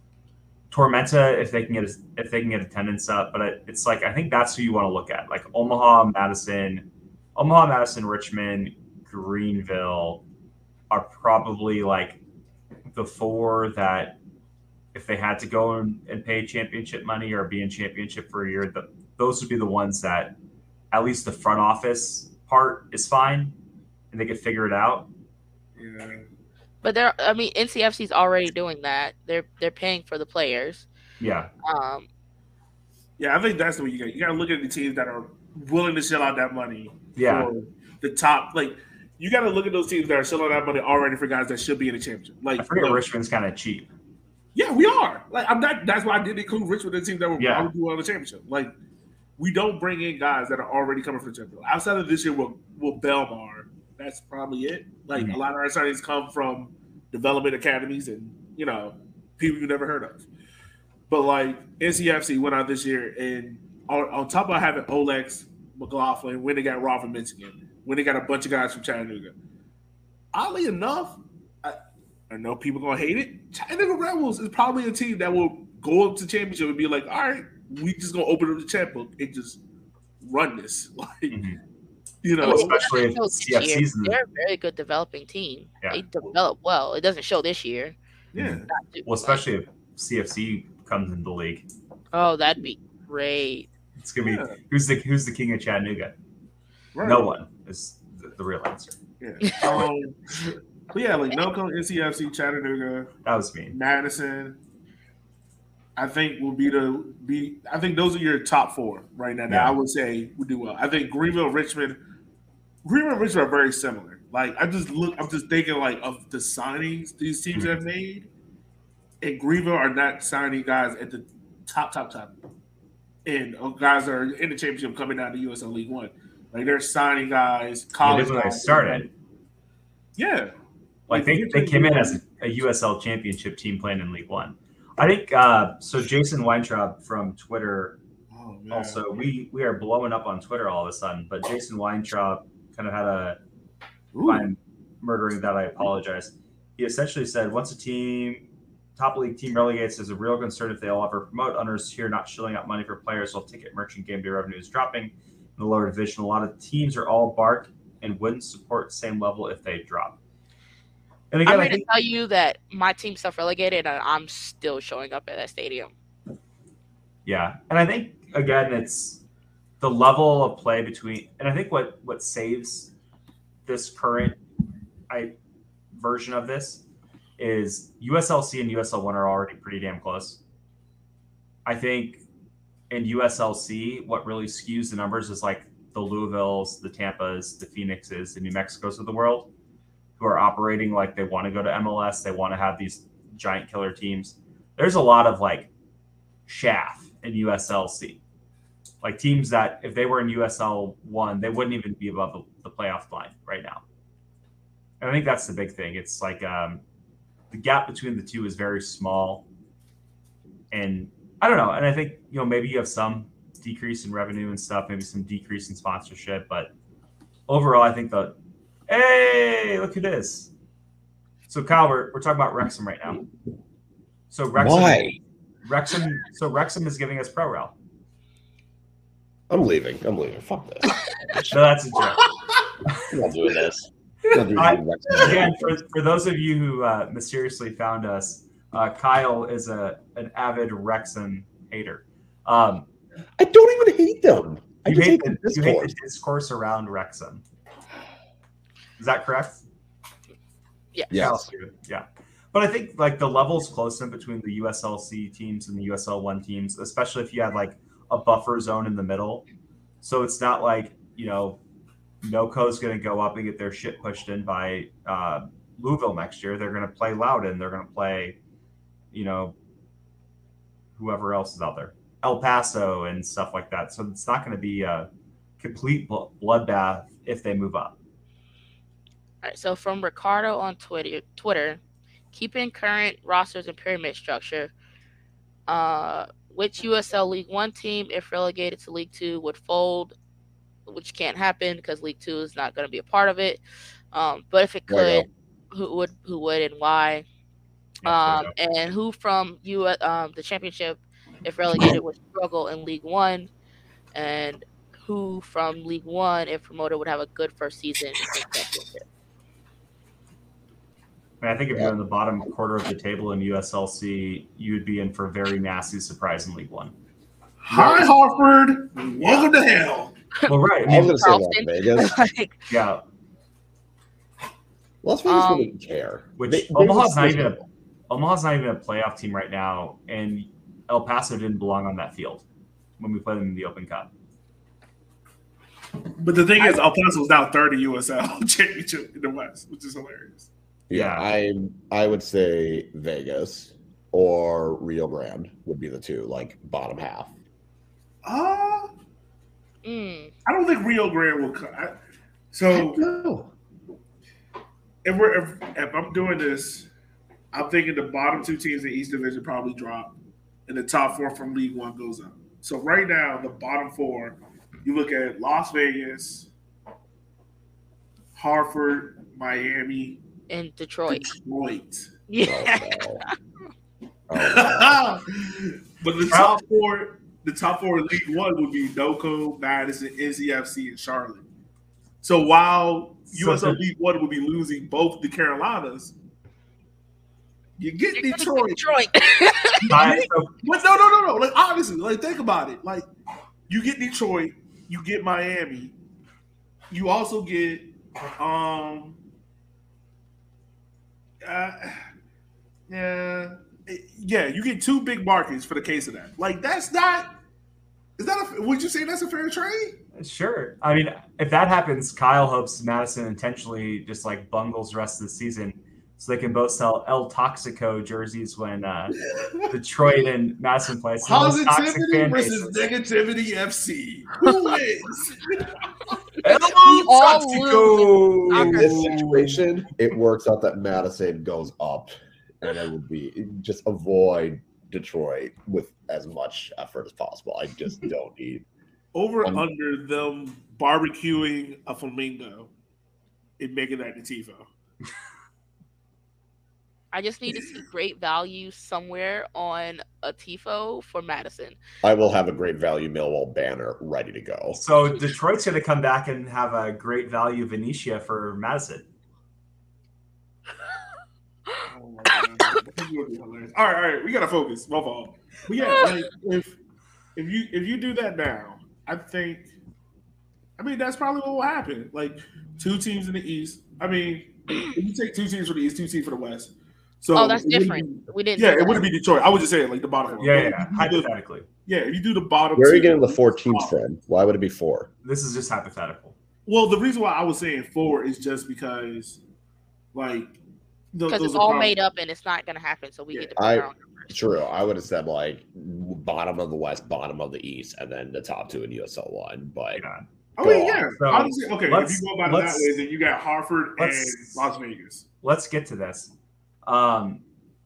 Tormenta, if they can get if they can get attendance up, but it, it's like I think that's who you want to look at, like Omaha, Madison, Omaha, Madison, Richmond, Greenville are probably like the four that if they had to go and, and pay championship money or be in championship for a year, the, those would be the ones that at least the front office part is fine and they could figure it out. Yeah. but they're. I mean, N C F C's already doing that. They're they're paying for the players. Yeah. Um. Yeah, I think that's the way you got. You got to look at the teams that are willing to shell out that money Yeah. for the top. Like, you got to look at those teams that are shelling out that money already for guys that should be in the championship. Like, I forget look, Richmond's kind of cheap. yeah, we are. Like, I'm not. That's why I did include Richmond in the teams that were Yeah. already doing on the championship. Like, we don't bring in guys that are already coming for the championship. Outside of this year, we'll, we'll Belmar. That's probably it. Like, Mhm. a lot of our signings come from development academies and, you know, people you never heard of. But, like, N C F C went out this year, and on, on top of having Olex, McLaughlin, when they got Rafa Michigan, when they got a bunch of guys from Chattanooga. Oddly enough, I, I know people are going to hate it. Chattanooga Rebels is probably a team that will go up to championship and be like, all right, we just going to open up the checkbook and just run this. Like, Mhm. you know. Well, especially it if doesn't show C F this year. C's in the- They're a very good developing team. Yeah. They develop well. It doesn't show this year. Yeah. Not too- Well, especially if C F C comes into the league. Oh, that'd be great. It's gonna Yeah. be who's the who's the king of Chattanooga? Right. No one is the, the real answer. Yeah. Um, but yeah, like NoCo, N C F C, Chattanooga, That was me. Madison. I think will be the be. I think those are your top four right now. That Yeah. I would say would do well. I think Greenville, Richmond, Greenville, and Richmond are very similar. Like I just look, I'm just thinking like of the signings these teams Mhm. have made, and Greenville are not signing guys at the top, top, top, and uh, guys are in the championship coming out of U S L League One. Like they're signing guys, They college did when they guys. started. Yeah, Like they, they came in as a U S L championship team playing in League One. I think uh, so. Jason Weintraub from Twitter. Oh, man. Also, we we are blowing up on Twitter all of a sudden. But Jason Weintraub kind of had a. Ooh. I'm murdering that. I apologize. He essentially said, once a team, top league team relegates, there's a real concern if they'll ever promote. Owners here not shilling out money for players while ticket merchant game day revenue is dropping. In the lower division, a lot of teams are all bark and wouldn't support same level if they drop. And again, I'm I here to think, tell you that my team self-relegated and I'm still showing up at that stadium. yeah, and I think again, it's the level of play between, and I think what what saves this current I version of this is U S L C and U S L one are already pretty damn close. I think in U S L C, what really skews the numbers is like the Louisvilles, the Tampas, the Phoenixes, the New Mexicos of the world, who are operating like they want to go to M L S. They want to have these giant killer teams. There's a lot of like chaff in U S L C. Like teams that if they were in U S L one, they wouldn't even be above the, the playoff line right now. And I think that's the big thing. It's like um, the gap between the two is very small. And I don't know. And I think, you know, maybe you have some decrease in revenue and stuff, maybe some decrease in sponsorship. But overall, I think the hey, look who it is. So Kyle, we're, we're talking about Wrexham right now. So Wrexham, Why? Wrexham, so Wrexham is giving us Pro Rel. I'm leaving. I'm leaving. Fuck this. No, that's a joke. I'm not doing this. I'm not doing I- this. Again, for, for those of you who uh, mysteriously found us, uh, Kyle is a an avid Wrexham hater. Um, I don't even hate them. I you, just hate hate the, the you hate discourse. the discourse around Wrexham. Is that correct? Yeah. Yes. Yeah. But I think like the level's close in between the U S L C teams and the U S L one teams, especially if you had like a buffer zone in the middle. So it's not like, you know, NoCo's going to go up and get their shit pushed in by uh, Louisville next year. They're going to play Loudoun. They're going to play, you know, whoever else is out there, El Paso and stuff like that. So it's not going to be a complete bl- bloodbath if they move up. All right, so from Ricardo on Twitter, Twitter, keeping current rosters and pyramid structure, uh, which U S L League One team, if relegated to League Two, would fold, which can't happen because League Two is not going to be a part of it. Um, but if it There could, who would, who would, and why? Yeah, Um, and who from U um the championship, if relegated, would struggle in League One, and who from League One, if promoted, would have a good first season in the championship. I, mean, I think if you're in the bottom quarter of the table in U S L C, you would be in for a very nasty surprise in League One. Hi, Hartford. Welcome to hell. Well, right. I I was mean, going to say Las Charleston. Vegas. Like, yeah. Las Vegas Um, wouldn't care. Which They- they Omaha's would not still- even a Omaha's not even a playoff team right now, and El Paso didn't belong on that field when we played them in the Open Cup. But the thing is, El Paso's now third in U S L championship in the West, which is hilarious. Yeah, I I would say Vegas or Rio Grande would be the two, like bottom half. Uh, mm, I don't think Rio Grande will come. I, so No. if we're if, if I'm doing this, I'm thinking the bottom two teams in East Division probably drop, and the top four from League One goes up. So right now, the bottom four, you look at Las Vegas, Hartford, Miami, in Detroit. Detroit. Yeah. Oh, no. Oh, But the top four, the top four in League One would be NoCo, Madison, N C F C, and Charlotte. So while So U S L the- League One would be losing both the Carolinas, You get You're Detroit. Detroit. I, so, But no, no, no, no. Like honestly, like think about it. Like you get Detroit, you get Miami, you also get um uh, yeah yeah you get two big markets for the case of that. Like that's not is that a would you say that's a fair trade? sure. I mean, if that happens, Kyle hopes Madison intentionally just like bungles the rest of the season so they can both sell El Toxico jerseys when uh, Detroit and Madison play. It's the most toxic Positivity fan versus bases. negativity F C. Who wins? El all Toxico! In this situation, it works out that Madison goes up, and it would be just avoid Detroit with as much effort as possible. I just don't need Over Um, under them barbecuing a flamingo and making that the Tifo. I just need to see great value somewhere on a Tifo for Madison. I will have a great value Millwall banner ready to go. So Detroit's going to come back and have a great value Venetia for Madison. Oh my God. This would be hilarious. All right, all right, we gotta focus. My fault. But yeah, like if if you if you do that now, I think I mean that's probably what will happen. Like two teams in the East. I mean, if you take two teams for the East, two teams for the West. So Oh, that's it wouldn't different. be- We didn't. yeah, do it that. wouldn't be Detroit. I was just saying like the bottom one. Yeah, But yeah, if yeah. you do the- Hypothetically. yeah, if you do the bottom Where are two- you getting the four teams from? Why would it be four? This is just hypothetical. Well, the reason why I was saying four is just because like th- Because those it's are all probably- made up and it's not going to happen. So we Yeah. get to pick I- our own numbers. True. I would have said like bottom of the West, bottom of the East, and then the top two in U S L one. But Yeah. I mean, Go yeah. on. So, Honestly, okay, if let's- you go about it that let's- way, then you got Hartford and let's- Las Vegas. Let's get to this. Um,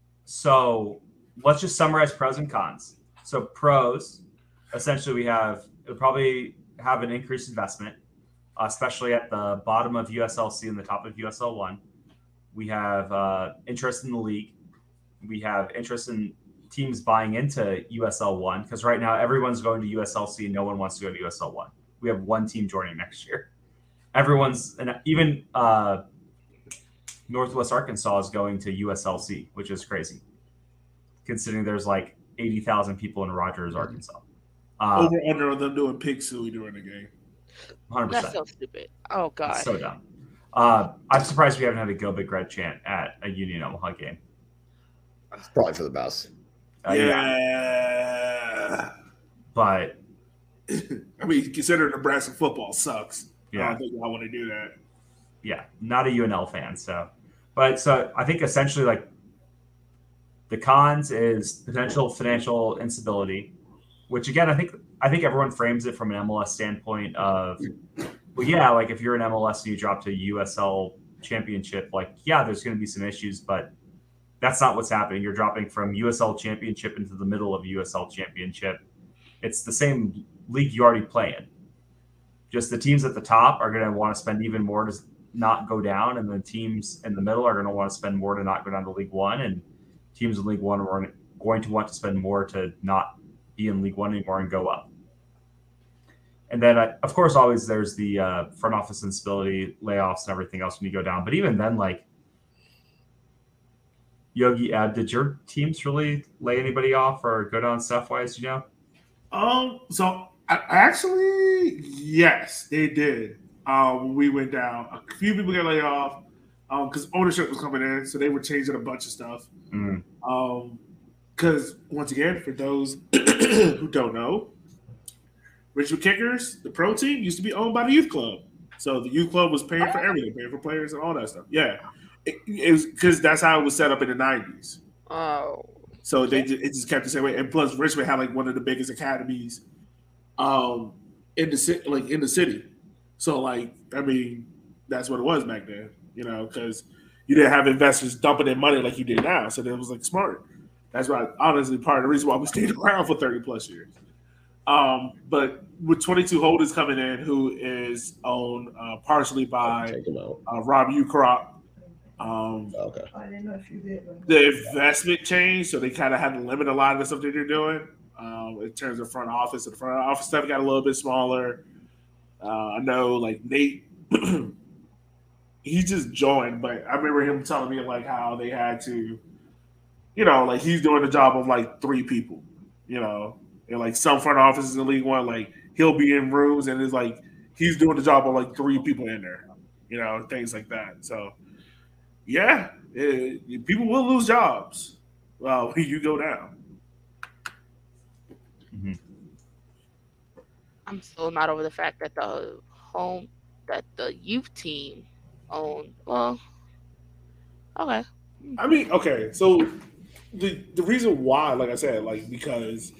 so let's just summarize pros and cons. So pros, essentially, we have it'll probably have an increased investment, uh, especially at the bottom of U S L C and the top of U S L one. We have uh, interest in the league. We have interest in teams buying into U S L one because right now everyone's going to U S L C and no one wants to go to U S L one. We have one team joining next year. Everyone's and even uh, Northwest Arkansas is going to U S L C, which is crazy, considering there's like eighty thousand people in Rogers, Arkansas. Uh, Over under on them doing pig suey during the game. one hundred That's percent. so stupid. Oh, God. It's so dumb. Uh, I'm surprised we haven't had a Go Big Red chant at a Union Omaha game. it's probably for the best. Uh, yeah. But I mean, considering Nebraska football sucks. I yeah, don't think I want to do that. yeah, not a U N L fan. So, but so I think essentially like the cons is potential financial instability, which again I think I think everyone frames it from an M L S standpoint of, well, yeah, like if you're an M L S and you drop to U S L championship, like yeah, there's going to be some issues, but that's not what's happening. You're dropping from U S L championship into the middle of U S L championship. It's the same league you already play in. Just the teams at the top are going to want to spend even more to not go down, and the teams in the middle are going to want to spend more to not go down to League One, and teams in League One are going to want to spend more to not be in League One anymore and go up. And then, uh, of course, always there's the uh, front office instability, layoffs, and everything else when you go down. But even then, like Yogi, uh, did your teams really lay anybody off or go down staff wise? You know? Um, so I, actually, yes, they did. Um, when we went down, a few people got laid off because um, ownership was coming in, so they were changing a bunch of stuff. Mm. Um, because once again, for those who don't know, Richmond Kickers, the pro team, used to be owned by the youth club. So the youth club was paying for everything, paying for players and all that stuff. Yeah, it, it was because that's how it was set up in the nineties. Oh. So they just, it just kept the same way. And plus, Richmond had like one of the biggest academies, um, in the city, like in the city. So like, I mean, that's what it was back then, you know, because you didn't have investors dumping in money like you did now. So that was like smart. That's why, honestly, part of the reason why we stayed around for thirty plus years. Um, but with twenty-two Holdings coming in, who is owned uh, partially by Take them out. uh, Rob Ukrop. Um, Okay. I didn't know if you did. the investment changed, so they kind of had to limit a lot of the stuff that they're doing um, in terms of front office. And the front office stuff got a little bit smaller. Uh, I know, like Nate, he just joined, but I remember him telling me like how they had to you know, like he's doing the job of like three people, you know, and like some front offices in League One, like he'll be in rooms and it's like he's doing the job of like three people in there, you know, things like that. So, yeah, it, people will lose jobs uh, when you go down. Mm-hmm. I'm still not over the fact that the home, that the youth team owned. Well, okay. I mean, okay, so the the reason why, like I said, like because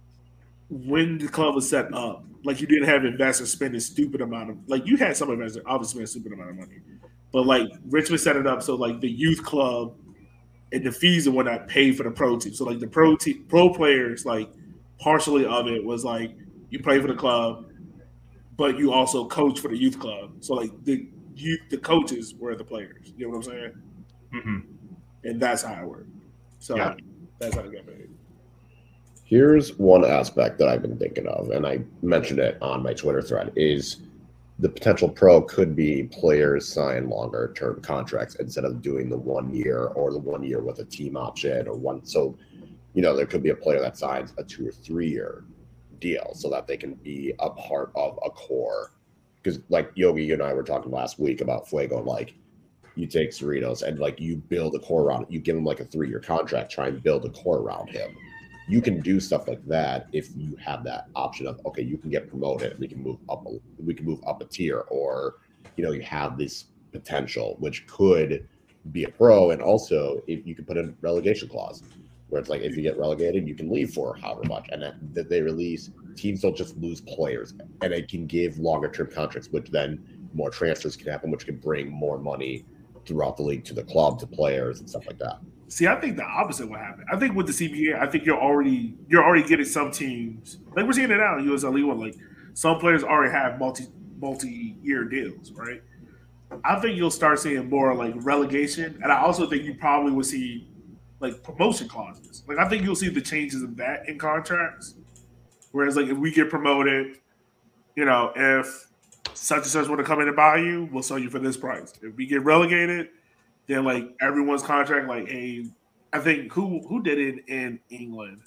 when the club was set up, like you didn't have investors spending stupid amount of like you had some investors obviously spend a stupid amount of money, but like Richmond set it up so like the youth club and the fees and whatnot paid for the pro team. So like the pro team, pro players, like partially of it was like you play for the club, but you also coach for the youth club. So like the youth, the coaches were the players. You know what I'm saying? Mm-hmm. And that's how it worked. So Yeah. that's how it got paid. Here's one aspect that I've been thinking of, and I mentioned it on my Twitter thread, is the potential pro could be players sign longer term contracts instead of doing the one year or the one year with a team option or one. So, you know, there could be a player that signs a two or three year deal so that they can be a part of a core. Because like Yogi, you and I were talking last week about Fuego, like you take Cerritos and like you build a core around it. You give him like a three year contract, try and build a core around him. You can do stuff like that if you have that option of, okay, you can get promoted, we can move up, a, we can move up a tier, or, you know, you have this potential, which could be a pro. And also if you can put in relegation clause where it's like, if you get relegated, you can leave for however much. And that, that they release, teams don't just lose players, and it can give longer term contracts, which then more transfers can happen, which can bring more money throughout the league to the club, to players and stuff like that. See, I think the opposite will happen. I think with the C B A, I think you're already you're already getting some teams, like we're seeing it now in U S L E one, like some players already have multi multi year deals, right? I think you'll start seeing more like relegation, and I also think you probably will see like promotion clauses. Like I think you'll see the changes of that in contracts. Whereas like if we get promoted, you know, if such and such want to come in and buy you, we'll sell you for this price. If we get relegated, then like everyone's contract, like a, I think who who did it in England,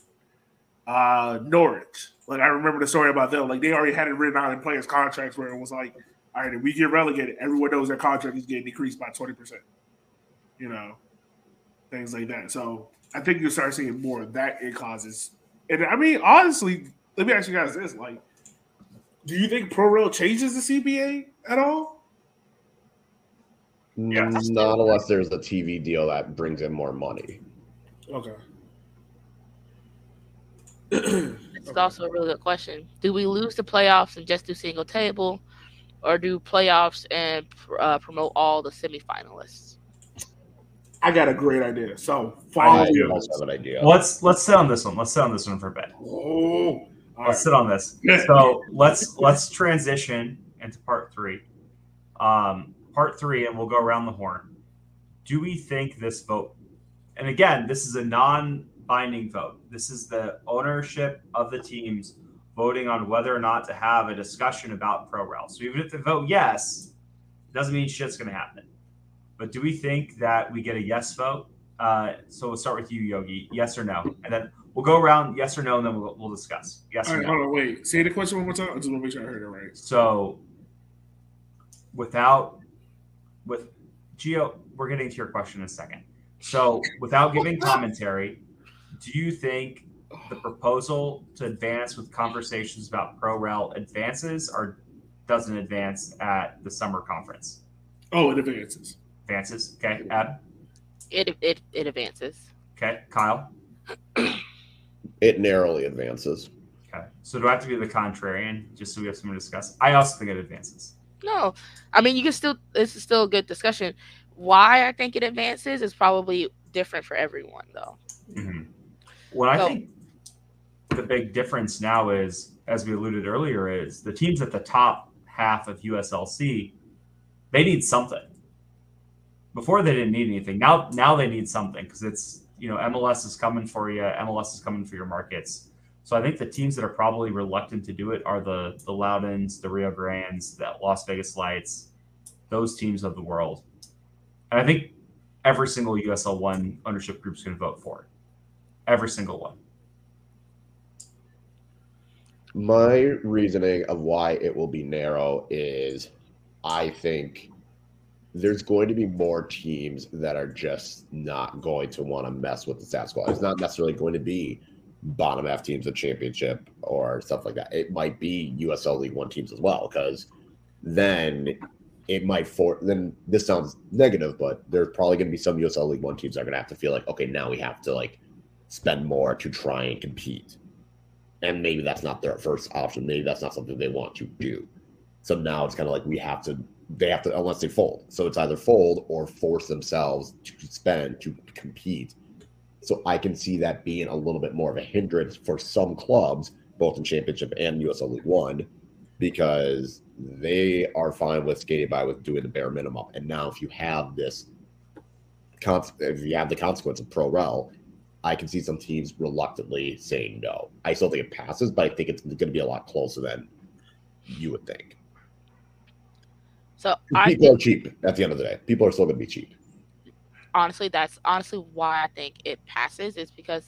uh, Norwich. Like I remember the story about them. Like they already had it written out in players' contracts where it was like, all right, if we get relegated, everyone knows their contract is getting decreased by twenty percent. You know, things like that. So I think you'll start seeing more of that in clauses. And I mean, honestly, let me ask you guys this: like, do you think Pro Rel changes the C B A at all? Yeah. Not unless there's a T V deal that brings in more money. Okay. It's also a really good question. Do we lose the playoffs and just do single table, or do playoffs and uh, promote all the semifinalists? I got a great idea. So I follow me on also this. have an idea. Let's let's sit on this one. Let's sit on this one for a bit. Oh, all Let's right. sit on this. So let's let's transition into part three. Um, part three, and we'll go around the horn. Do we think this vote? And again, this is a non-binding vote. This is the ownership of the teams voting on whether or not to have a discussion about Pro Rel. So even if they vote yes, it doesn't mean shit's going to happen. But do we think that we get a yes vote? Uh, so we'll start with you, Yogi. Yes or no? And then we'll go around yes or no, and then we'll, we'll discuss. Yes All or right, no? hold on, wait. Say the question one more time. I just want to make sure I heard it right. So without, with Gio, we're getting to your question in a second. So without giving commentary, do you think the proposal to advance with conversations about Pro Rel advances or doesn't advance at the summer conference? Oh, it advances. Advances. Okay. Ab? It it it advances. Okay. Kyle? It narrowly advances. Okay. So do I have to be the contrarian just so we have something to discuss? I also think it advances. No, I mean you can still. This is still a good discussion. Why I think it advances is probably different for everyone, though. Mm-hmm. What I So- think the big difference now is, as we alluded earlier, is the teams at the top half of U S L C, they need something. Before they didn't need anything. Now, now they need something because it's, you know, M L S is coming for you. M L S is coming for your markets. So I think the teams that are probably reluctant to do it are the the Loudons, the Rio Grandes, the Las Vegas Lights, those teams of the world. And I think every single U S L one ownership group is going to vote for it. every single one. My reasoning of why it will be narrow is I think there's going to be more teams that are just not going to want to mess with the stat squad. It's not necessarily going to be bottom half teams of championship or stuff like that. It might be U S L League One teams as well, because then it might for then this sounds negative, but there's probably going to be some U S L League One teams that are going to have to feel like, okay, now we have to like spend more to try and compete. And maybe that's not their first option. Maybe that's not something they want to do. So now it's kind of like we have to, they have to, unless they fold. So it's either fold or force themselves to spend to compete. So I can see that being a little bit more of a hindrance for some clubs, both in Championship and U S L League One, because they are fine with skating by with doing the bare minimum. And now if you have this, if you have the consequence of pro rel, I can see some teams reluctantly saying no. I still think it passes, but I think it's going to be a lot closer than you would think. So I people think, are cheap at the end of the day. People are still going to be cheap. Honestly, that's honestly why I think it passes. Is because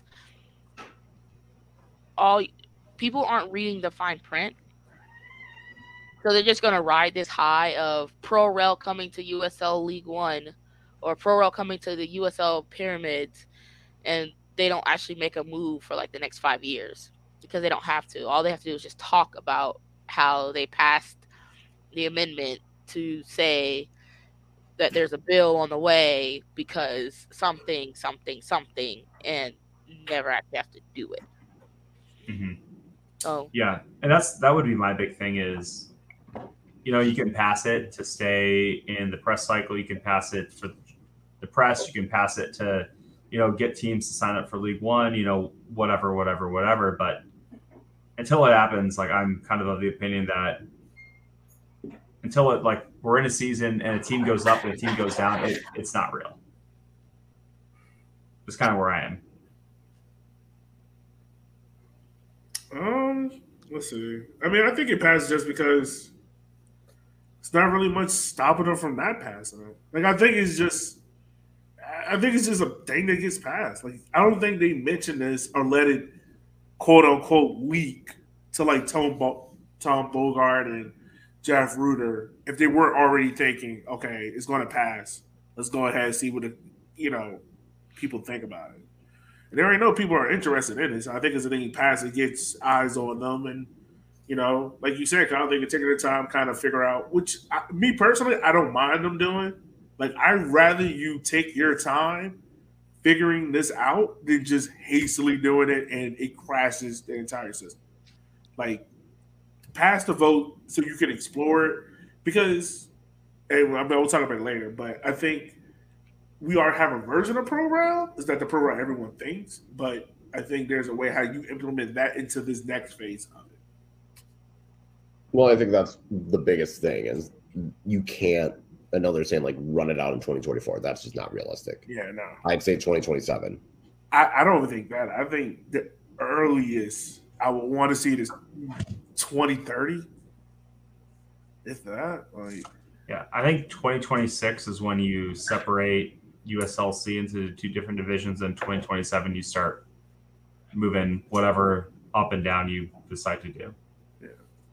all people aren't reading the fine print, so they're just going to ride this high of pro rel coming to U S L League One or pro rel coming to the U S L Pyramids, and they don't actually make a move for like the next five years because they don't have to. All they have to do is just talk about how they passed the amendment to say that there's a bill on the way because something, something, something, and never actually have to do it. Mm-hmm. So yeah, and that's that would be my big thing is, you know, you can pass it to stay in the press cycle. You can pass it for the press. You can pass it to, you know, get teams to sign up for League One, you know, whatever, whatever, whatever. But until it happens, like I'm kind of of the opinion that until it like we're in a season and a team goes up and a team goes down, it, it's not real. That's kind of where I am. Um, let's see. I mean, I think it passes just because it's not really much stopping them from not passing it. Like I think it's just. I think it's just a thing that gets passed. Like I don't think they mention this or let it quote unquote leak to like Tom Bo- Tom Bogart and Jeff Ruder if they weren't already thinking, okay, it's going to pass. Let's go ahead and see what the, you know people think about it. And they already know people are interested in it. So I think as the thing passes, it gets eyes on them, and you know, like you said, Kyle, they can take their time, kind of figure out. Which I, me personally, I don't mind them doing. Like, I'd rather you take your time figuring this out than just hastily doing it and it crashes the entire system. Like, pass the vote so you can explore it because, and I mean, we'll talk about it later, but I think we are have a version of pro rel. Is that the pro rel everyone thinks, but I think there's a way how you implement that into this next phase of it. Well, I think that's the biggest thing is you can't. I know they're saying like run it out in twenty twenty-four. That's just not realistic. Yeah, no. I'd say twenty twenty-seven. I, I don't think that. I think the earliest I would want to see it is twenty thirty. If that, like, yeah, I think twenty twenty-six is when you separate U S L C into two different divisions, and twenty twenty-seven you start moving whatever up and down you decide to do. Yeah.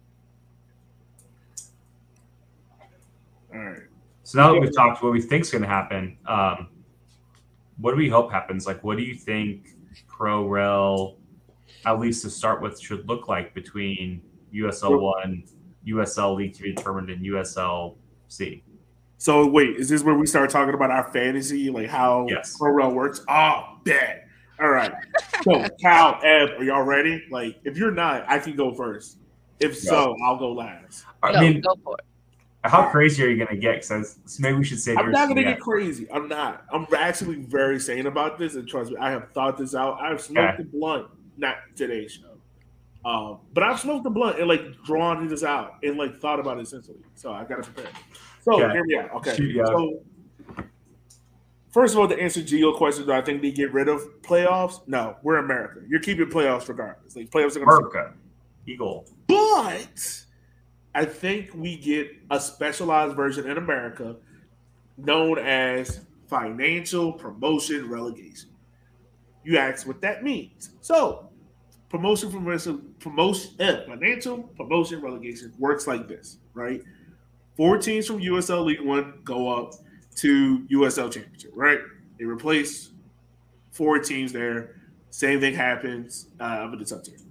All right. So now that we've talked what we think is going to happen, um, what do we hope happens? Like, what do you think pro rel, at least to start with, should look like between U S L one, U S L League to be determined, and U S L C? So wait, is this where we start talking about our fantasy, like how yes. pro rel works? Oh, bet. All right. So Cal, Ed, are y'all ready? Like, if you're not, I can go first. If so, no. I'll go last. I no, mean, go for it. How crazy are you going to get? Because maybe we should say I'm not going to get crazy. I'm not. I'm actually very sane about this, and trust me, I have thought this out. I've smoked okay. the blunt, not today's show, um, but I've smoked the blunt and like drawn this out and like thought about it essentially. So I got to prepare. So okay. here we are. Okay. Shoot, yeah. So first of all, to answer Gio question, do I think they get rid of playoffs? No, we're America. You're keeping playoffs regardless. Like playoffs are going to America, Eagle, but. I think we get a specialized version in America known as financial promotion relegation. You ask what that means. So, promotion from promotion, eh, financial promotion relegation works like this, right? Four teams from U S L League One go up to U S L Championship, right? They replace four teams there. Same thing happens uh, with the sub tier.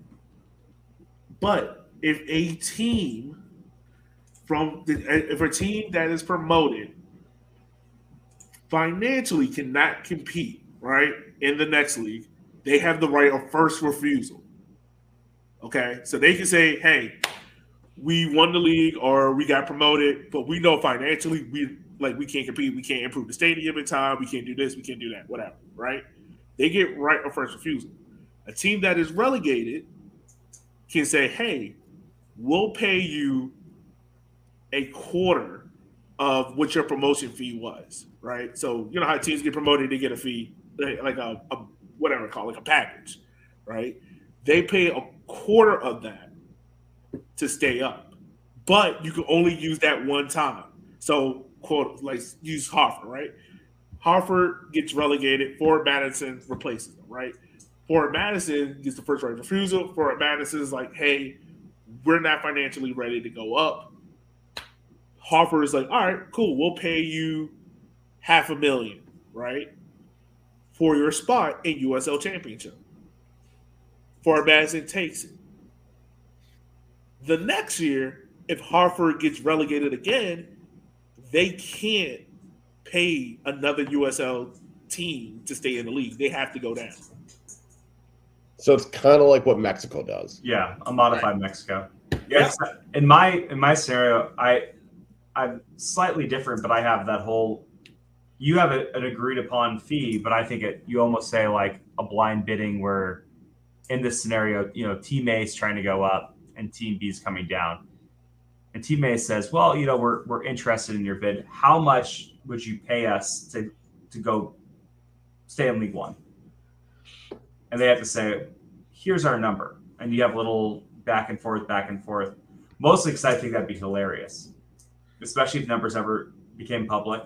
But if a team from the, if a team that is promoted financially cannot compete, right, in the next league, they have the right of first refusal. Okay, so they can say, "Hey, we won the league or we got promoted, but we know financially we like we can't compete, we can't improve the stadium in time, we can't do this, we can't do that, whatever." Right? They get right of first refusal. A team that is relegated can say, "Hey, we'll pay you a quarter of what your promotion fee was." Right? So you know how teams get promoted, they get a fee, like a, a whatever call like a package, right? They pay a quarter of that to stay up, but you can only use that one time. So, quote, like use Hartford, right? Hartford gets relegated. Forward Madison replaces them, right? Forward Madison gets the first right of refusal. Forward Madison is like, "Hey, we're not financially ready to go up." Hartford is like, "All right, cool. We'll pay you half a million, right, for your spot in U S L Championship." Forward Madison takes it. The next year, if Hartford gets relegated again, they can't pay another U S L team to stay in the league. They have to go down. So it's kind of like what Mexico does. Yeah, a modified right. Mexico. Yeah. yeah. In my in my scenario, I I'm slightly different, but I have that whole. You have a, an agreed upon fee, but I think it. You almost say like a blind bidding, where in this scenario, you know, Team A is trying to go up and Team B is coming down, and Team A says, "Well, you know, we're we're interested in your bid. How much would you pay us to to go stay in League One?" And they have to say, "Here's our number," and you have a little back and forth, back and forth. Mostly because I think that'd be hilarious, especially if numbers ever became public.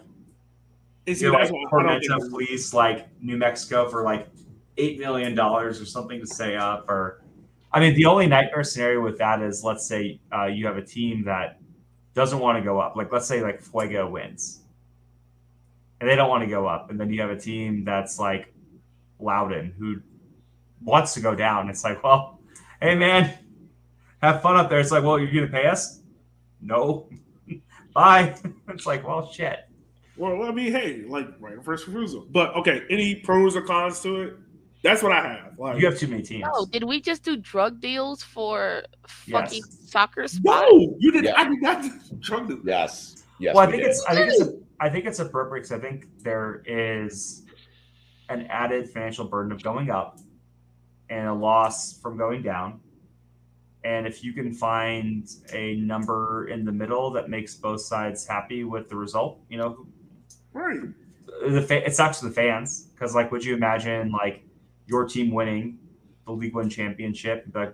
Is you know, like Tormenta flees like New Mexico for like eight million dollars or something to stay up, or I mean, the only nightmare scenario with that is, let's say uh, you have a team that doesn't want to go up. Like, let's say like Fuego wins, and they don't want to go up, and then you have a team that's like Loudon who wants to go down. It's like, well, hey man, have fun up there. It's like, well, you're gonna pay us? No. Bye. It's like, well, shit. Well, I mean, hey, like right of first refusal. But okay, any pros or cons to it? That's what I have. Like, you have too many teams. No, did we just do drug deals for fucking yes. soccer spots? No, you did. Yeah. I did not do drug deals. Yes. Yes. Well, I we think did. it's. I think it's. A, I think it's appropriate because I think there is an added financial burden of going up and a loss from going down. And if you can find a number in the middle that makes both sides happy with the result, you know, right? The fa- it sucks to the fans because, like, would you imagine like your team winning the League One championship? Like,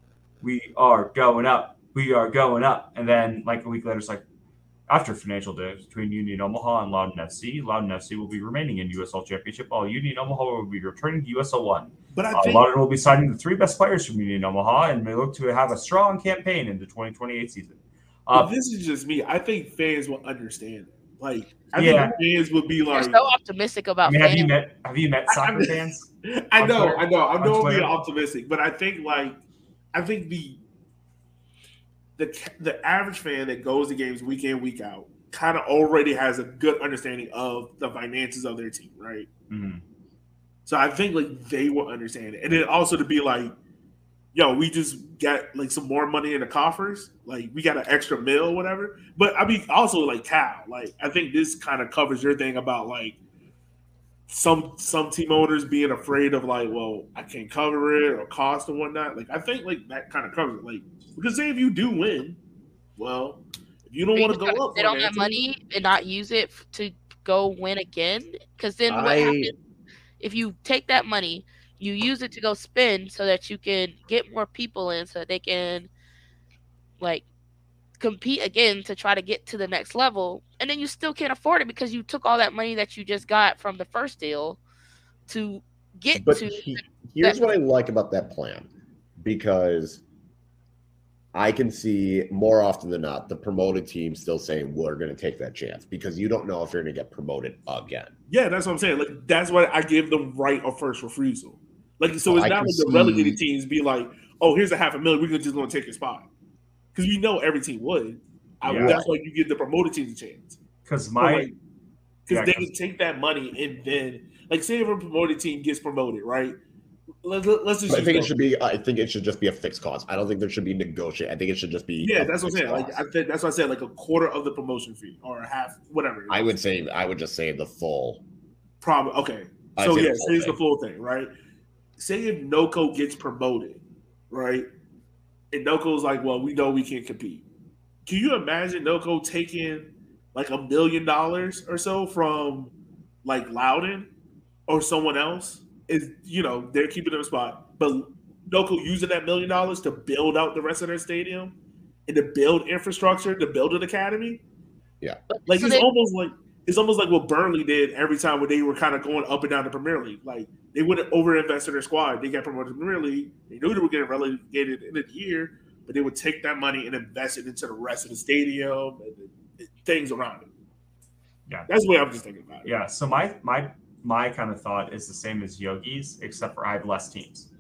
we are going up, we are going up, and then like a week later, it's like, after financial days between Union Omaha and Loudon F C, Loudon F C will be remaining in U S L Championship, while Union Omaha will be returning to U S L One. But I uh, think Loudon will be signing the three best players from Union Omaha and may look to have a strong campaign in the twenty twenty-eight season. Uh, this is just me. I think fans will understand it. Like, I yeah. think fans would be like, You're so optimistic about I mean, fans. have you met have you met soccer I, fans? I know, Twitter? I know. I'm not being Twitter? optimistic, but I think like I think the the the average fan that goes to games week in, week out kind of already has a good understanding of the finances of their team, right? Mm-hmm. So I think like they will understand it, and then also to be like, yo, we just got like some more money in the coffers, like we got an extra mill, whatever. But I mean, also like Cal, like I think this kind of covers your thing about like some some team owners being afraid of like, well, I can't cover it or cost and whatnot. Like I think like that kind of covers it, like because say if you do win, well, if you don't want to go up, sit on that money and not use it to go win again, because then what I- happens if you take that money? You use it to go spend so that you can get more people in so that they can like compete again to try to get to the next level. And then you still can't afford it because you took all that money that you just got from the first deal to get But to. he, here's what I like about that plan, because I can see more often than not the promoted team still saying we're going to take that chance, because you don't know if you're going to get promoted again. Yeah, that's what I'm saying. Like that's why I give them right of first refusal. Like so, it's I not can like the see- relegated teams be like, "Oh, here's a half a million. We're just going to take your spot," because you know every team would. I, Yeah. That's why you give the promoted teams a chance. Because my Because Yeah, they 'cause- can take that money and then, like, say if a promoted team gets promoted, right? Let, let, let's just. I use think it those. should be. I think it should just be a fixed cost. I don't think there should be negotiate. I think it should just be. Yeah, a that's what I'm fixed saying. Like, cost. I think that's what I said. Like a quarter of the promotion fee or a half, whatever. it I is. would say. I would just say the full. Probably okay. I'd So say the yeah, full say it's the thing. full thing, right? Say if Noco gets promoted, right? And Noco's like, well, we know we can't compete. Can you imagine Noco taking like a million dollars or so from like Loudon or someone else? Is you know they're keeping their spot, but Noco using that million dollars to build out the rest of their stadium and to build infrastructure, to build an academy. Like So it's they- almost like it's almost like what Burnley did every time when they were kind of going up and down the Premier League. Like they wouldn't overinvest in their squad. They got promoted to the Premier League. They knew they were getting relegated in a year, but they would take that money and invest it into the rest of the stadium and the things around it. Yeah. That's the way I'm just thinking about it. Yeah. So my my my kind of thought is the same as Yogi's, except for I have less teams.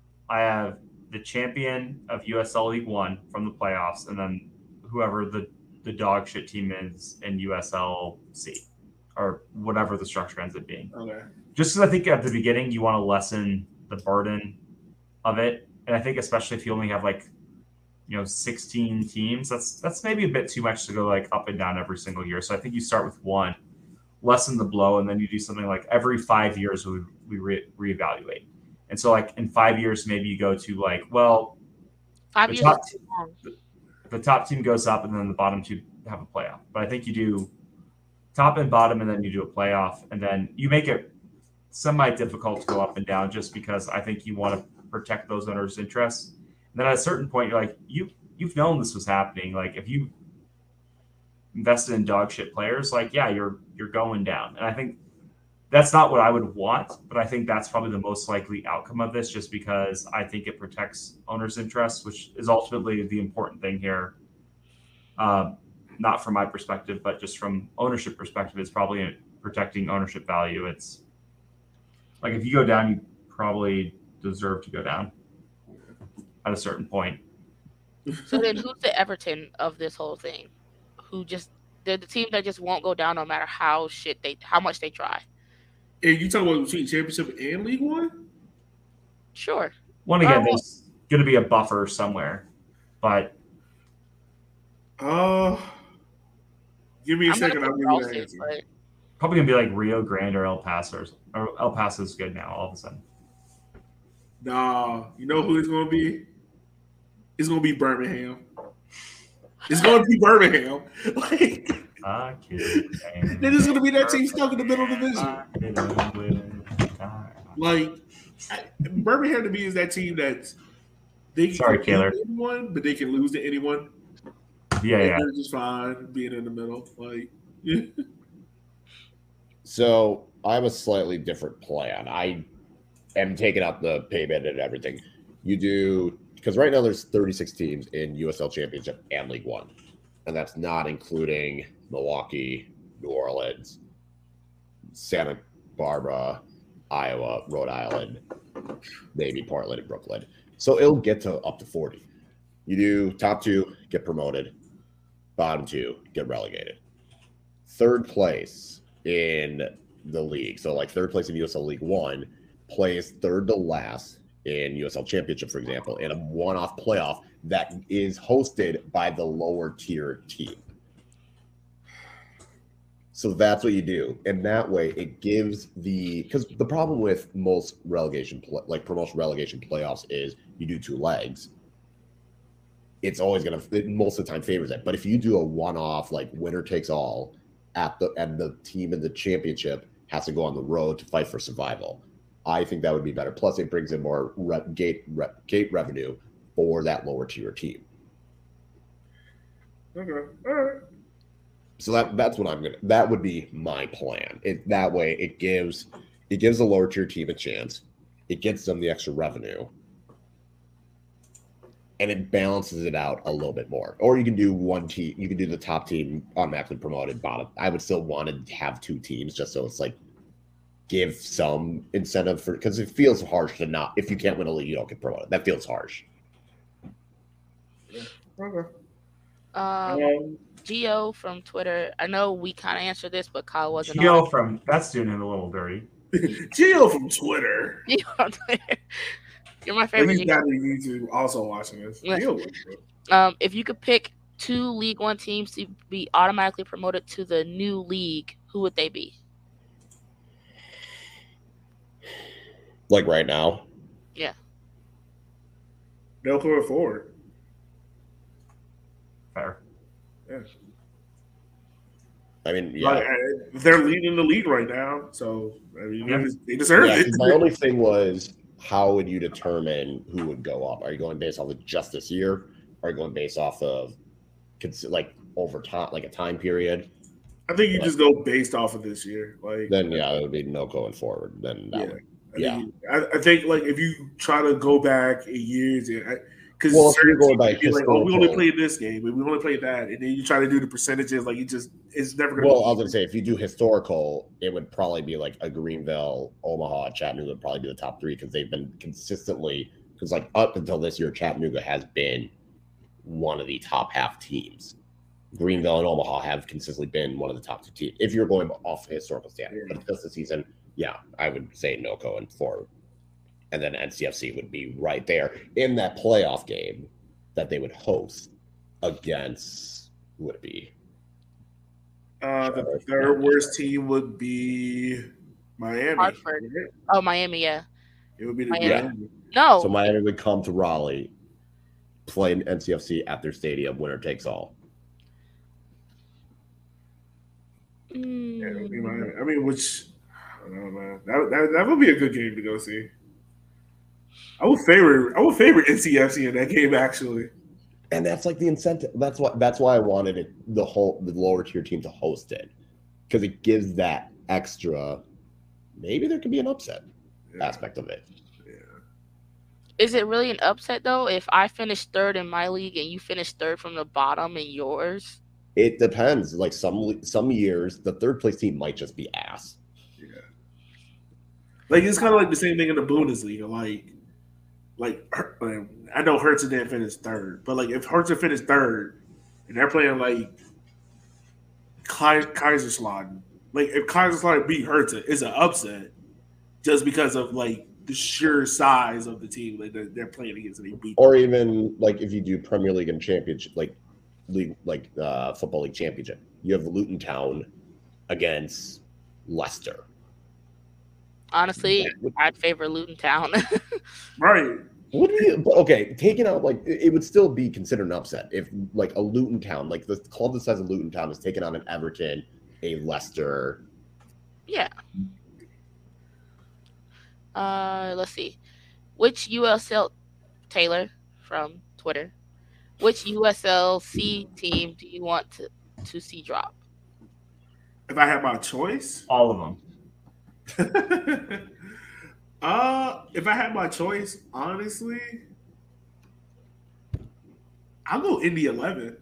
I have the champion of U S L League One from the playoffs, and then whoever the the dog shit team is in U S L C or whatever the structure ends up being. Okay. Just because I think at the beginning you want to lessen the burden of it, and I think especially if you only have like you know sixteen teams, that's that's maybe a bit too much to go like up and down every single year. So I think you start with one, lessen the blow, and then you do something like every five years we we re- reevaluate. And so like in five years maybe you go to like well five the years top- is too long. the top team goes up and then the bottom two have a playoff. But I think you do top and bottom and then you do a playoff, and then you make it semi difficult to go up and down just because I think you want to protect those owners' interests. And then at a certain point you're like, you you've known this was happening. Like if you invested in dog shit players, like yeah, you're you're going down. And I think that's not what I would want, but I think that's probably the most likely outcome of this, just because I think it protects owners' interests, which is ultimately the important thing here. Um, not from my perspective, but just from ownership perspective, it's probably protecting ownership value. It's like if you go down, you probably deserve to go down at a certain point. So then, who's the Everton of this whole thing? Who just they're the team that just won't go down no matter how shit they how much they try. And you talking about between championship and League One? Sure. One again, Oh. there's going to be a buffer somewhere, but Uh, give me a I'm gonna second. put I'll give you Charleston, that answer. but probably going to be like Rio Grande or El Paso. Or El Paso's good now all of a sudden. Nah, you know who it's gonna be? It's gonna be Birmingham. It's gonna be Birmingham. Like I kid. they're just gonna be that team stuck in the middle of the division. Like I, Birmingham to me is that team that they can Sorry, compete Taylor. with anyone, but they can lose to anyone. Yeah, And yeah. they're just fine being in the middle. Like yeah. So I have a slightly different plan. I am taking out the payment and everything. You do because right now there's thirty-six teams in U S L Championship and League One, and that's not including Milwaukee, New Orleans, Santa Barbara, Iowa, Rhode Island, maybe Portland and Brooklyn. So it'll get to up to forty. You do top two, get promoted. Bottom two, get relegated. Third place in the league, so like third place in U S L League One, plays third to last in U S L Championship, for example, in a one-off playoff that is hosted by the lower tier team. So that's what you do, and that way it gives the because the problem with most relegation pl- like promotion relegation playoffs is you do two legs. It's always gonna it most of the time favors it, but if you do a one-off like winner takes all at the and the team in the championship has to go on the road to fight for survival, I think that would be better. Plus, it brings in more re- gate re- gate revenue for that lower tier team. Okay. All right. So that that's what I'm gonna. That would be my plan. It that way it gives it gives the lower tier team a chance. it gets them the extra revenue, and it balances it out a little bit more. Or you can do one team. You can do the top team automatically promoted. Bottom. I would still want to have two teams just so it's like give some incentive for, because it feels harsh to not, if you can't win a league, you don't get promoted. That feels harsh. Yeah. Okay. Um, Um, Geo from Twitter. I know we kind of answered this, but Kyle wasn't Geo on. from that's doing it a little dirty. Gio from Twitter. Geo on Twitter. You're my Like, favorite. he's Geo. got on YouTube also watching this. Yeah. Gio was good. Um, if you could pick two League One teams to be automatically promoted to the new league, who would they be? Like right now. Yeah. They'll go forward. Fair. Yeah. I mean, yeah. Like, uh, they're leading the league right now, so I mean, Yeah. they deserve Yeah, it. 'cause my only thing was, how would you determine who would go up? Are you going based off of just this year? Are you going based off of cons- like over time, like a time period? I think you just go based off of this year. Like, Then yeah, it would be no going forward. Then that yeah. would, I yeah. think, I, I think like if you try to go back a years, because Well, if you're going by like, oh, we only historical- played this game, and we only played that, and then you try to do the percentages, like you just it's never gonna. Well, be I was gonna say if you do historical, it would probably be like a Greenville, Omaha, Chattanooga would probably be the top three because they've been consistently, because like up until this year, Chattanooga has been one of the top half teams. Greenville and Omaha have consistently been one of the top two teams. If you're going off historical standard, Yeah. but just the season, yeah, I would say NOCO and four, and then N C F C would be right there in that playoff game that they would host against. Who would it be? Uh, the third worst team would be Miami. Hartford. right? Oh, Miami, yeah. It would be the Miami. Miami. No. So Miami would come to Raleigh, play in N C F C at their stadium, winner takes all. Mm. Yeah, it would be Miami. I mean, which I don't know, man. That, that that would be a good game to go see. I would favor I would favor N C F C in that game actually. And that's like the incentive. That's what. That's why I wanted it, the whole the lower tier team to host it, because it gives that extra. Maybe there could be an upset Yeah. aspect of it. Yeah. Is it really an upset though if I finish third in my league and you finish third from the bottom in yours? It depends. Like some some years, the third place team might just be ass. Yeah. Like it's kind of like the same thing in the Bundesliga. Like, like um, I know Hertz didn't finish third, but like if Hertz had finished third and they're playing like Kai- Kaiserslautern, like if Kaiserslautern beat Hertz, it's an upset just because of like the sheer size of the team that they're, they're playing against and they beat. Or even like if you do Premier League and Championship, like league, like uh, Football League Championship, you have Luton Town against Leicester. Honestly, That would- I'd favor Luton Town. Right. Would be, but okay, taking out like it it would still be considered an upset if like a Luton Town, like the club the size of Luton Town, is taking on an Everton, a Leicester. Yeah. Uh, let's see. Which U S L Taylor from Twitter? Which U S L C team do you want to, to see drop? If I had my choice, All of them. uh, if I had my choice, honestly, I'll go Indy eleven.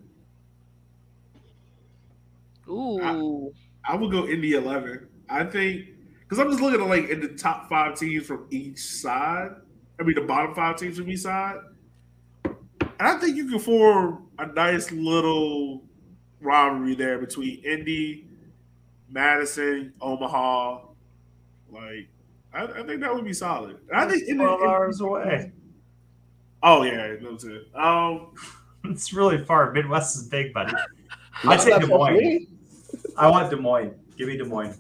Ooh. I would go Indy eleven. I think because I'm just looking at like in the top five teams from each side. I mean, the bottom five teams from each side, and I think you can form a nice little rivalry there between Indy, Madison, Omaha. Like, I, I think that would be solid. I think Indy, twelve hours away. Oh yeah, no too. Um, It's really far. Midwest is big, buddy. I'd That's say not Des for Moines. me. I want Des Moines. Give me Des Moines.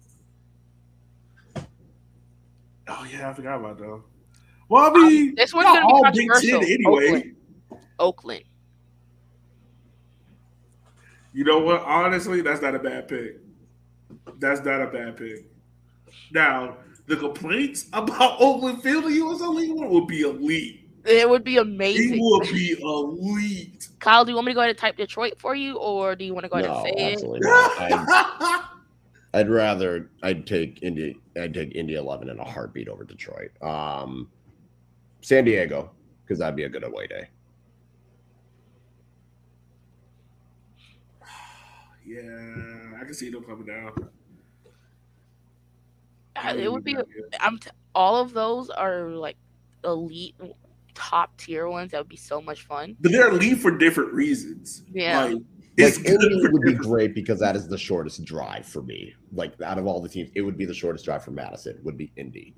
oh yeah, I forgot about that. Well, I mean, Um, this one's not gonna be all Big controversial. Ten anyway. Oakland. Oakland. You know what? Honestly, that's not a bad pick. That's not a bad pick. Now, the complaints about Oakland Field in U S L League One would be elite. It would be It amazing. would be elite. Kyle, do you want me to go ahead and type Detroit for you, or do you want to go ahead No, and say absolutely not. I, I'd rather I'd take Indy I'd take Indy eleven in a heartbeat over Detroit. Um, San Diego, because that'd be a good away day. Yeah, I can see them coming down. Uh, It would be. I'm. T- all of those are like elite, top tier ones. That would be so much fun. But they're elite for different reasons. Yeah. Like, it's Like good Indy for would be different- great because that is the shortest drive for me. Like out of all the teams, it would be the shortest drive from Madison. Would be Indy.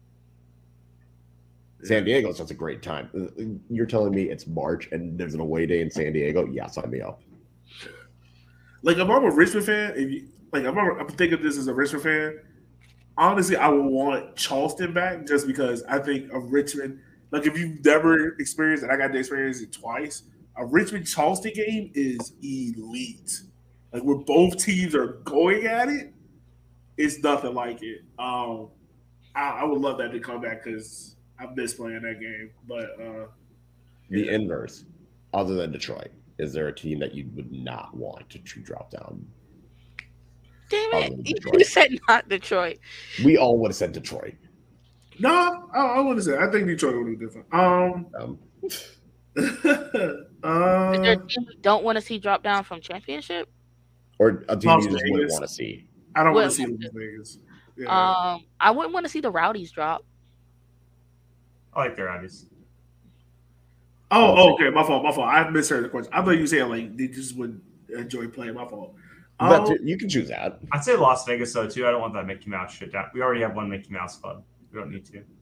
San Diego is such a great time. You're telling me it's March and there's an away day in San Diego? Yeah, sign me up. Like if I'm a Richmond fan, if you, like if I'm, I'm thinking this as a Richmond fan. Honestly, I would want Charleston back just because I think of Richmond. Like if you've never experienced it, I got to experience it twice. A Richmond Charleston game is elite. Like where both teams are going at it, it's nothing like it. Um, I, I would love that to come back because I miss playing that game. But uh, The yeah. inverse, other than Detroit, is there a team that you would not want to drop down? Damn Other it! than You Detroit. said not Detroit. We all would have said Detroit. no, I, I want to say I think Detroit would be different. Um, Um, Is there uh, a team we don't want to see drop down from championship? or a team Las you just wouldn't Vegas. want to see. I don't want Well, to see Las Vegas. Yeah. Um, I wouldn't want to see the Rowdies drop. I like their Rowdies. oh, oh, okay, my fault, my fault. I misheard the question. I thought you said like they just would enjoy playing. My fault. But Um, you can choose that. I'd say Las Vegas though too. I don't want that Mickey Mouse shit down. We already have one Mickey Mouse club. We don't need to.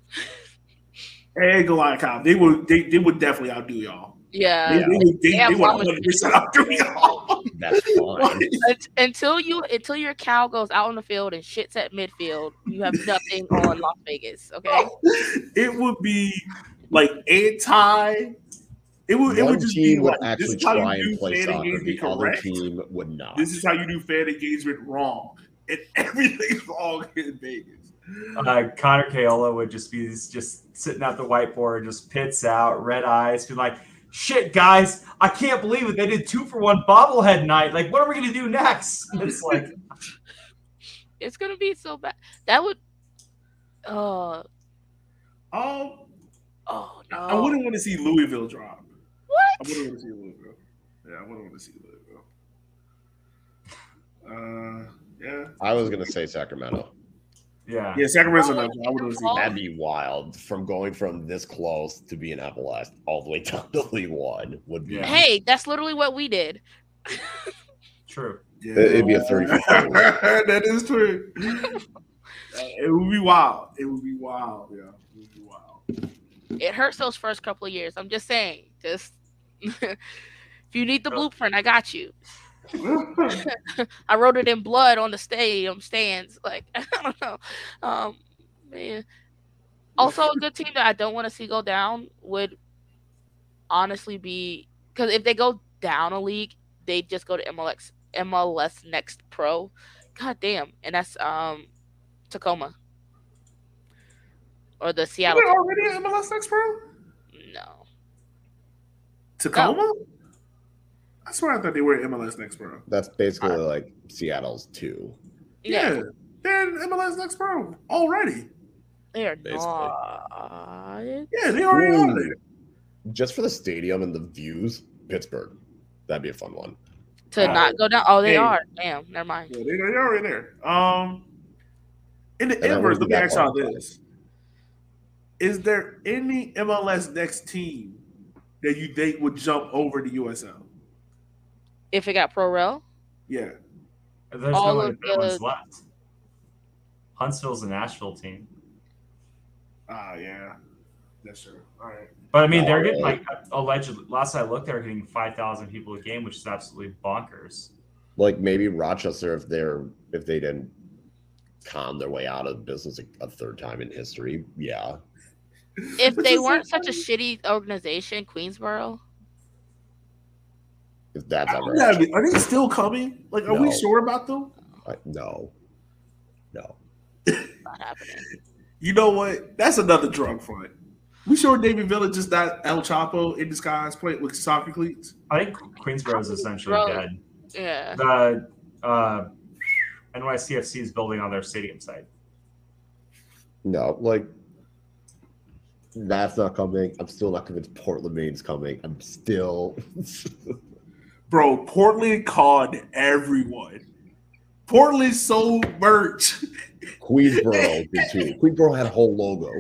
Hey, Goliath Kyle. They would they, they would definitely outdo y'all. Yeah. They, they, would- they, They have they would one one hundred percent outdo y'all. That's fine. Unt- Until you until your cow goes out on the field and shits at midfield, you have nothing on Las Vegas. Okay. It would be like anti. It would it One would just be team would like this actually is how try you and do play fan soccer. engagement The other correct. team would not. This is how you do fan engagement wrong, and everything's wrong in Vegas. Uh, Connor Kaola would just be just sitting at the whiteboard, just pits out, red eyes, be like, "Shit, guys, I can't believe it. They did two for one bobblehead night. Like, what are we gonna do next?" It's like, It's gonna be so bad. That would. Uh. Um, Oh no. I wouldn't want to see Louisville drop. I What? wouldn't want to see Louisville. Yeah, I wouldn't want to see Louisville. Uh, yeah, I was gonna say Sacramento. yeah, yeah. Sacramento's Oh, another. I wouldn't want to see. oh. that. That'd be wild. From going from this close to being Apple West all the way down to League One would be. Yeah. Hey, that's literally what we did. true. Yeah. It'd be a thirty for thirty. That is true. Uh, it would be wild. It would be wild. Yeah, it would be wild. It hurts those first couple of years. I'm just saying. Just if you need the blueprint, I got you. I wrote it in blood on the stadium stands. Like I don't know, um, man. Also, a good team that I don't want to see go down would honestly be because if they go down a league, they just go to M L X M L S Next Pro. God damn, and that's um Tacoma or the Seattle. They're already in M L S Next Pro? No, Tacoma? I swear I thought they were in M L S Next Pro. That's basically like Seattle's two. yeah, Yeah, they're in M L S Next Pro already. they are Basically. not. Yeah, they already Ooh. on there. Just for the stadium and the views, Pittsburgh. That'd be a fun one. To Uh, not go down. Oh, they hey. are. Damn, never mind. Yeah, they, they're already there. Um, in the And that inverse, wouldn't let be me that ask y'all far. this: is there any M L S Next team that you think would jump over the U S L? If it got pro rel, Yeah. There's All no of other good ones the- left. Huntsville's a Nashville team, Ah, yeah, that's true. All right. but I mean, No, they're getting really. like allegedly. Last I looked, they were getting five thousand people a game, which is absolutely bonkers. Like maybe Rochester, if they're if they didn't con their way out of business a, a third time in history, yeah. if Which they is so weren't such a funny. shitty organization, Queensboro. If that's I ever don't know, are they still coming? Like, are we No. sure about them? I, no, no. Not happening. You know what? That's another drug front. We sure David Villa just not El Chapo in disguise playing with soccer cleats? I think Queensboro is essentially Bro. dead. Yeah. The uh, N Y C F C is building on their stadium site. No, like that's not coming. I'm still not convinced Portland, Maine's coming. I'm still. Bro, Portland called everyone. Portland sold merch. Queensboro did too. Queensboro had a whole logo.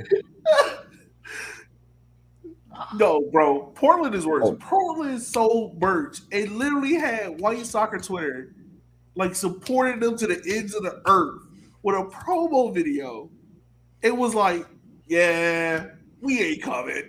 No, bro. Portland is worse. Oh. Portland sold merch. It literally had white soccer Twitter like supporting them to the ends of the earth with a promo video. It was like, yeah, we ain't coming.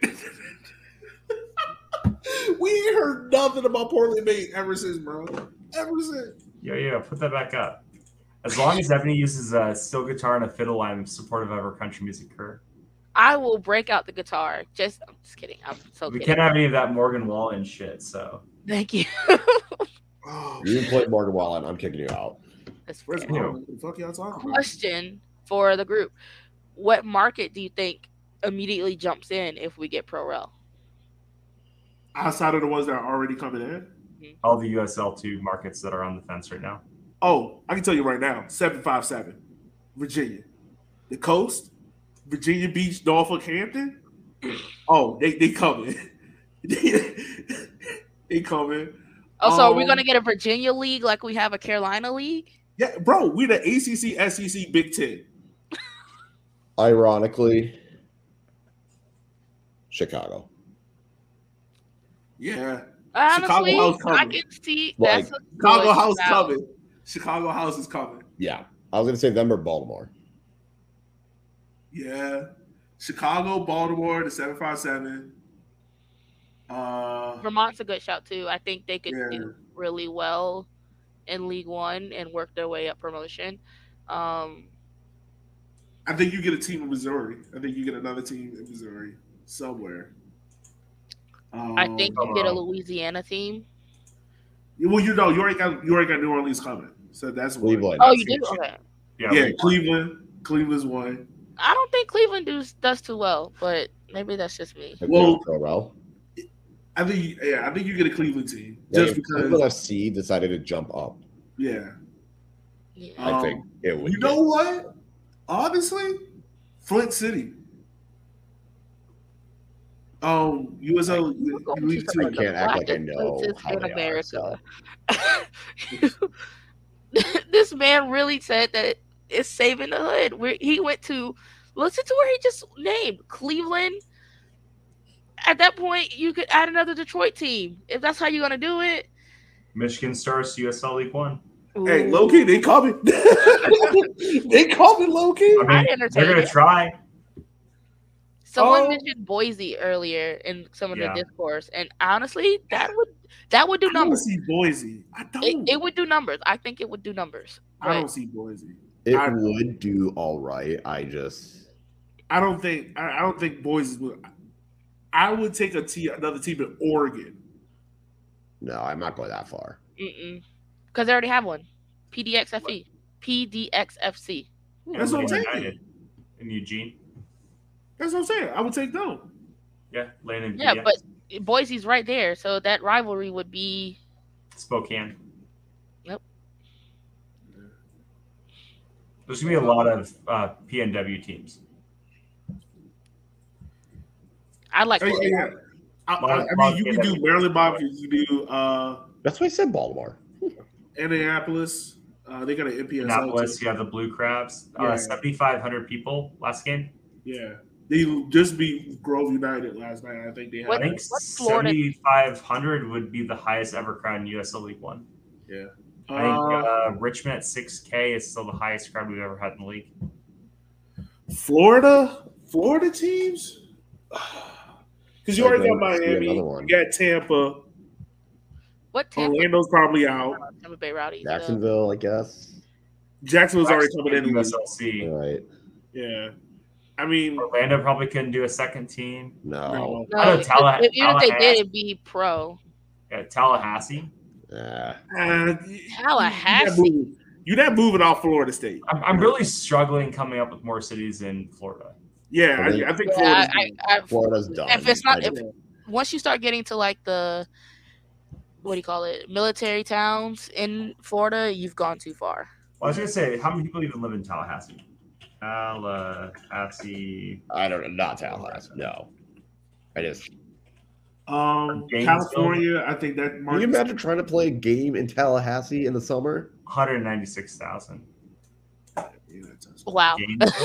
We ain't heard nothing about Portland Maine ever since, bro. Ever since. Yo, yo, put that back up. As long as Ebony uses a steel guitar and a fiddle, I'm supportive of her country music career. I will break out the guitar. Just, I'm just kidding. I'm so We kidding. can't have any of that Morgan Wallen shit, so. Thank you. Oh, You play Morgan Wallen, I'm kicking you out. That's where's fair. Portland? What the fuck y'all talking about? Question for the group: what market do you think immediately jumps in if we get Pro Rel? Outside of the ones that are already coming in? All the U S L two markets that are on the fence right now. Oh, I can tell you right now, seven five seven, Virginia. The coast, Virginia Beach, Norfolk, Hampton. Oh, they they coming. they, they coming. Oh, so are we Um, gonna get a Virginia league like we have a Carolina league? Yeah, bro, we the A C C, S E C, Big Ten. Ironically, Chicago. Yeah. Honestly, House I coming. can see Like, that's a Chicago good House shout. coming. Chicago House is coming. Yeah. I was gonna say them or Baltimore. Yeah. Chicago, Baltimore, the seven five seven. Uh, Vermont's a good shout too. I think they could Yeah. do really well in League One and work their way up promotion. Um, I think you get a team in Missouri. I think you get another team in Missouri somewhere. Um, I think you get a wow. Louisiana team. Well, you know, you already got you already got New Orleans coming, so that's one. Cleveland. Oh, you do? Okay. Yeah, Yeah, we- Cleveland. Cleveland's one. I don't think Cleveland does does too well, but maybe that's just me. Like, Well- Pro Rel. I think yeah, I think you get a Cleveland team Like, just if Cleveland because. F C decided to jump up, Yeah, Yeah. I Um, think it would. you know what? Honestly, Flint City. Um, U S L We're going League to Two. some I of the can't act like I blackest know places how in they are, America. so. This man really said that it's saving the hood. Where he went to, listen to where he just named Cleveland. At that point, you could add another Detroit team if that's how you're gonna do it. Michigan Stars, U S L League One. Hey, Ooh. low key, they coming. They coming low key. I mean, I'd entertain they're going it. to try. Someone Oh. mentioned Boise earlier in some of Yeah. the discourse, and honestly, that would that would do I don't numbers. see Boise. I don't. It, it would do numbers. I think it would do numbers. I But don't see Boise. It I- would do all right. I just I don't think. I, I don't think Boise would. I would take a team, another team in Oregon. no, I'm not going that far. mm-mm. Because they already have one. P D X F E. P D X F C. That's what I'm Atlanta saying. United in Eugene. That's what I'm saying. I would take them. Yeah, Landon. Yeah, but Boise's right there, so that rivalry would be. Spokane. Yep. There's gonna be a lot of uh, P N W teams. I'd like. Oh, yeah, yeah. I, I, I mean, you can do Maryland Bobcats. You can do uh, That's why I said Baltimore. Indianapolis. Uh, they got an N P S L. Annapolis, too. you have the Blue Crabs. Yeah. Uh, seventy-five hundred people last game. Yeah, they just beat Grove United last night. I think they had. What- I think what's Florida? seventy-five hundred would be the highest ever crowd in U S L League One. Yeah. I think Uh, uh, Richmond at six K is still the highest crowd we've ever had in the league. Florida, Florida teams. Because you Like, already got there must be Miami, another one. you got Tampa. What Tampa? Orlando's probably out. Tampa Bay Rowdies. uh, Jacksonville, I guess. Jacksonville's already coming in. U S L C. All right. Yeah, I mean, Orlando probably couldn't do a second team. No. no. No, I know if- Talla- if- even if they Tallahassee. did, it'd be pro. Yeah, Tallahassee. Nah. Uh, Tallahassee. You not moving, you not moving off Florida State. I'm, I'm really struggling coming up with more cities in Florida. Yeah, I think- I, I think Yeah, Florida's I, I, I, Florida's done. if it's not, I if, once you start getting to like the, what do you call it, military towns in Florida, you've gone too far. Well, I was gonna say, how many people even live in Tallahassee? Tallahassee. I don't know, not Tallahassee. No, I just. Um, Gainesville? California, I think that Can market. you imagine trying to play a game in Tallahassee in the summer? one hundred ninety-six thousand. Yeah, that's- Wow. Gainesville?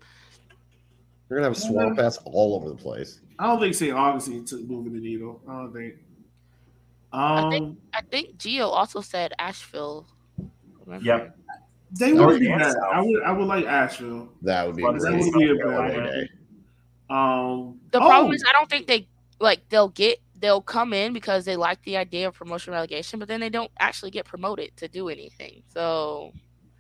You're gonna have swamp ass all over the place. I don't think Saint Augustine took moving the needle. I don't think. Um, I think I think Gio also said Asheville. Remember? Yep. they North would be and bad. South. I would. I would like Asheville. That would be Well, a that great would be a away bad- day. Um, The oh, problem is I don't think they like they'll get they'll come in because they like the idea of promotion relegation, but then they don't actually get promoted to do anything. So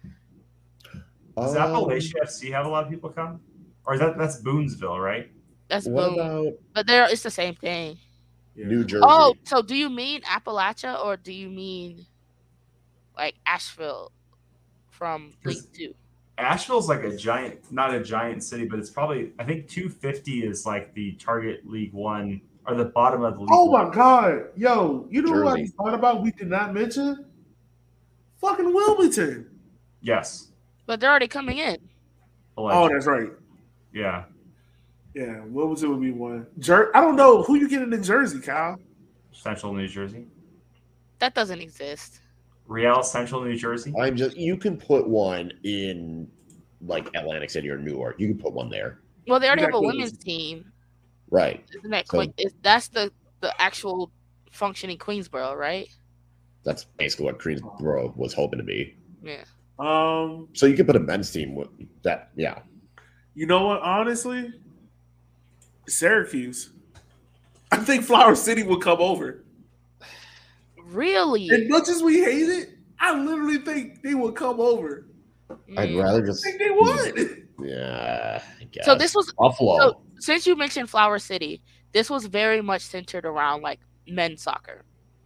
Does Um, Appalachia F C have a lot of people come? Or is that that's Boonesville, right? that's What boom. about But there it's the same thing. yeah. New Jersey? Oh, so do you mean Appalachia or do you mean like Asheville from League Because- Two? Asheville's like a giant, not a giant city, but it's probably I think two fifty is like the target League One or the bottom of the league. Oh my God, yo, you know what I Jersey. thought about? We did not mention fucking Wilmington. Yes. But they're already coming in. Oh, Allegedly. that's right. Yeah. Yeah, Wilmington would be one. Jer- I don't know who you getting in Jersey, Kyle. Central New Jersey. That doesn't exist. Real Central New Jersey. I'm just you can put one in like Atlantic City or Newark. You can put one there. Well, they already have a Exactly. women's team. Right. Isn't that So- Queen- is that's the the actual functioning Queensboro, right? That's basically what Greensboro was hoping to be. Yeah. Um, So you could put a men's team with that. Yeah. you know what? Honestly, Syracuse. I think Flower City would come over. Really? As much as we hate it, I literally think they would come over. I'd Mm. rather I just. think they would. Yeah. I guess. So this was Buffalo. so since you mentioned Flower City, this was very much centered around like men's soccer.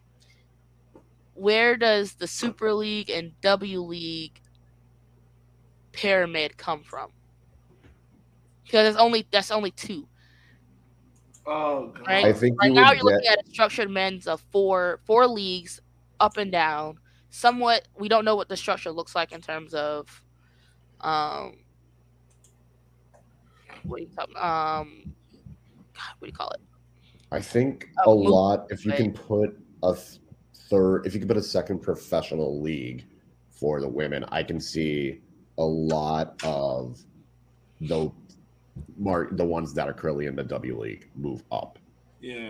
Where does the Super League and W League pyramid come from? Because it's only that's only two, Oh God. right? I think Right you now would you're looking get. at a structured men's of four four leagues up and down. Somewhat we don't know what the structure looks like in terms of um what do you call um God, what do you call it? I think a a move, lot. If you right? can put a th- third, if you can put a second professional league for the women, I can see a lot of the mark the ones that are currently in the W League move up. Yeah.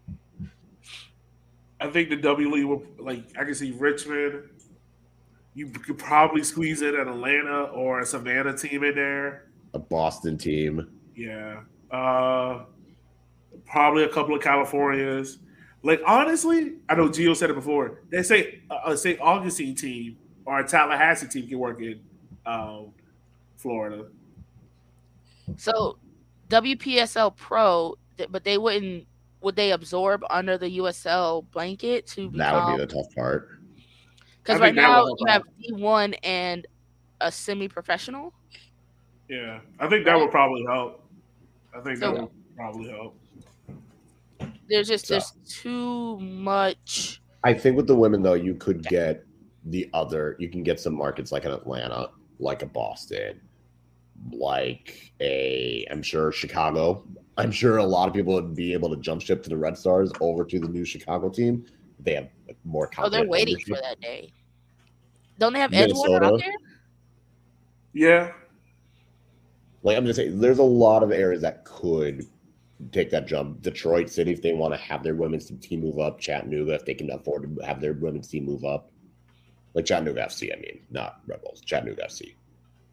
I think the W League will like I can see Richmond. You could probably squeeze in an Atlanta or a Savannah team in there. A Boston team. Yeah. Uh probably a couple of Californias. Like honestly, I know Gio said it before. They say a, a Saint Augustine team or a Tallahassee team can work in um, Florida. So W P S L Pro, th- but they wouldn't. Would they absorb under the U S L blanket to That would become? be the tough part. Because I right think that now would help you have D one and a semi-professional. Yeah, I think that would probably help. I think So- that would probably help. There's just So- there's too much. I think with the women though, you could get the other. You can get some markets like an Atlanta, like a Boston, like a. I'm sure Chicago. I'm sure a lot of people would be able to jump ship to the Red Stars over to the new Chicago team. They have more. Oh, they're competent waiting ownership. for that day. Don't they have Edgewater out Minnesota. there? Yeah, Like I'm just saying, there's a lot of areas that could take that jump. Detroit City, if they want to have their women's team move up. Chattanooga, if they can afford to have their women's team move up. Like Chattanooga F C, I mean, not Red Bulls. Chattanooga F C.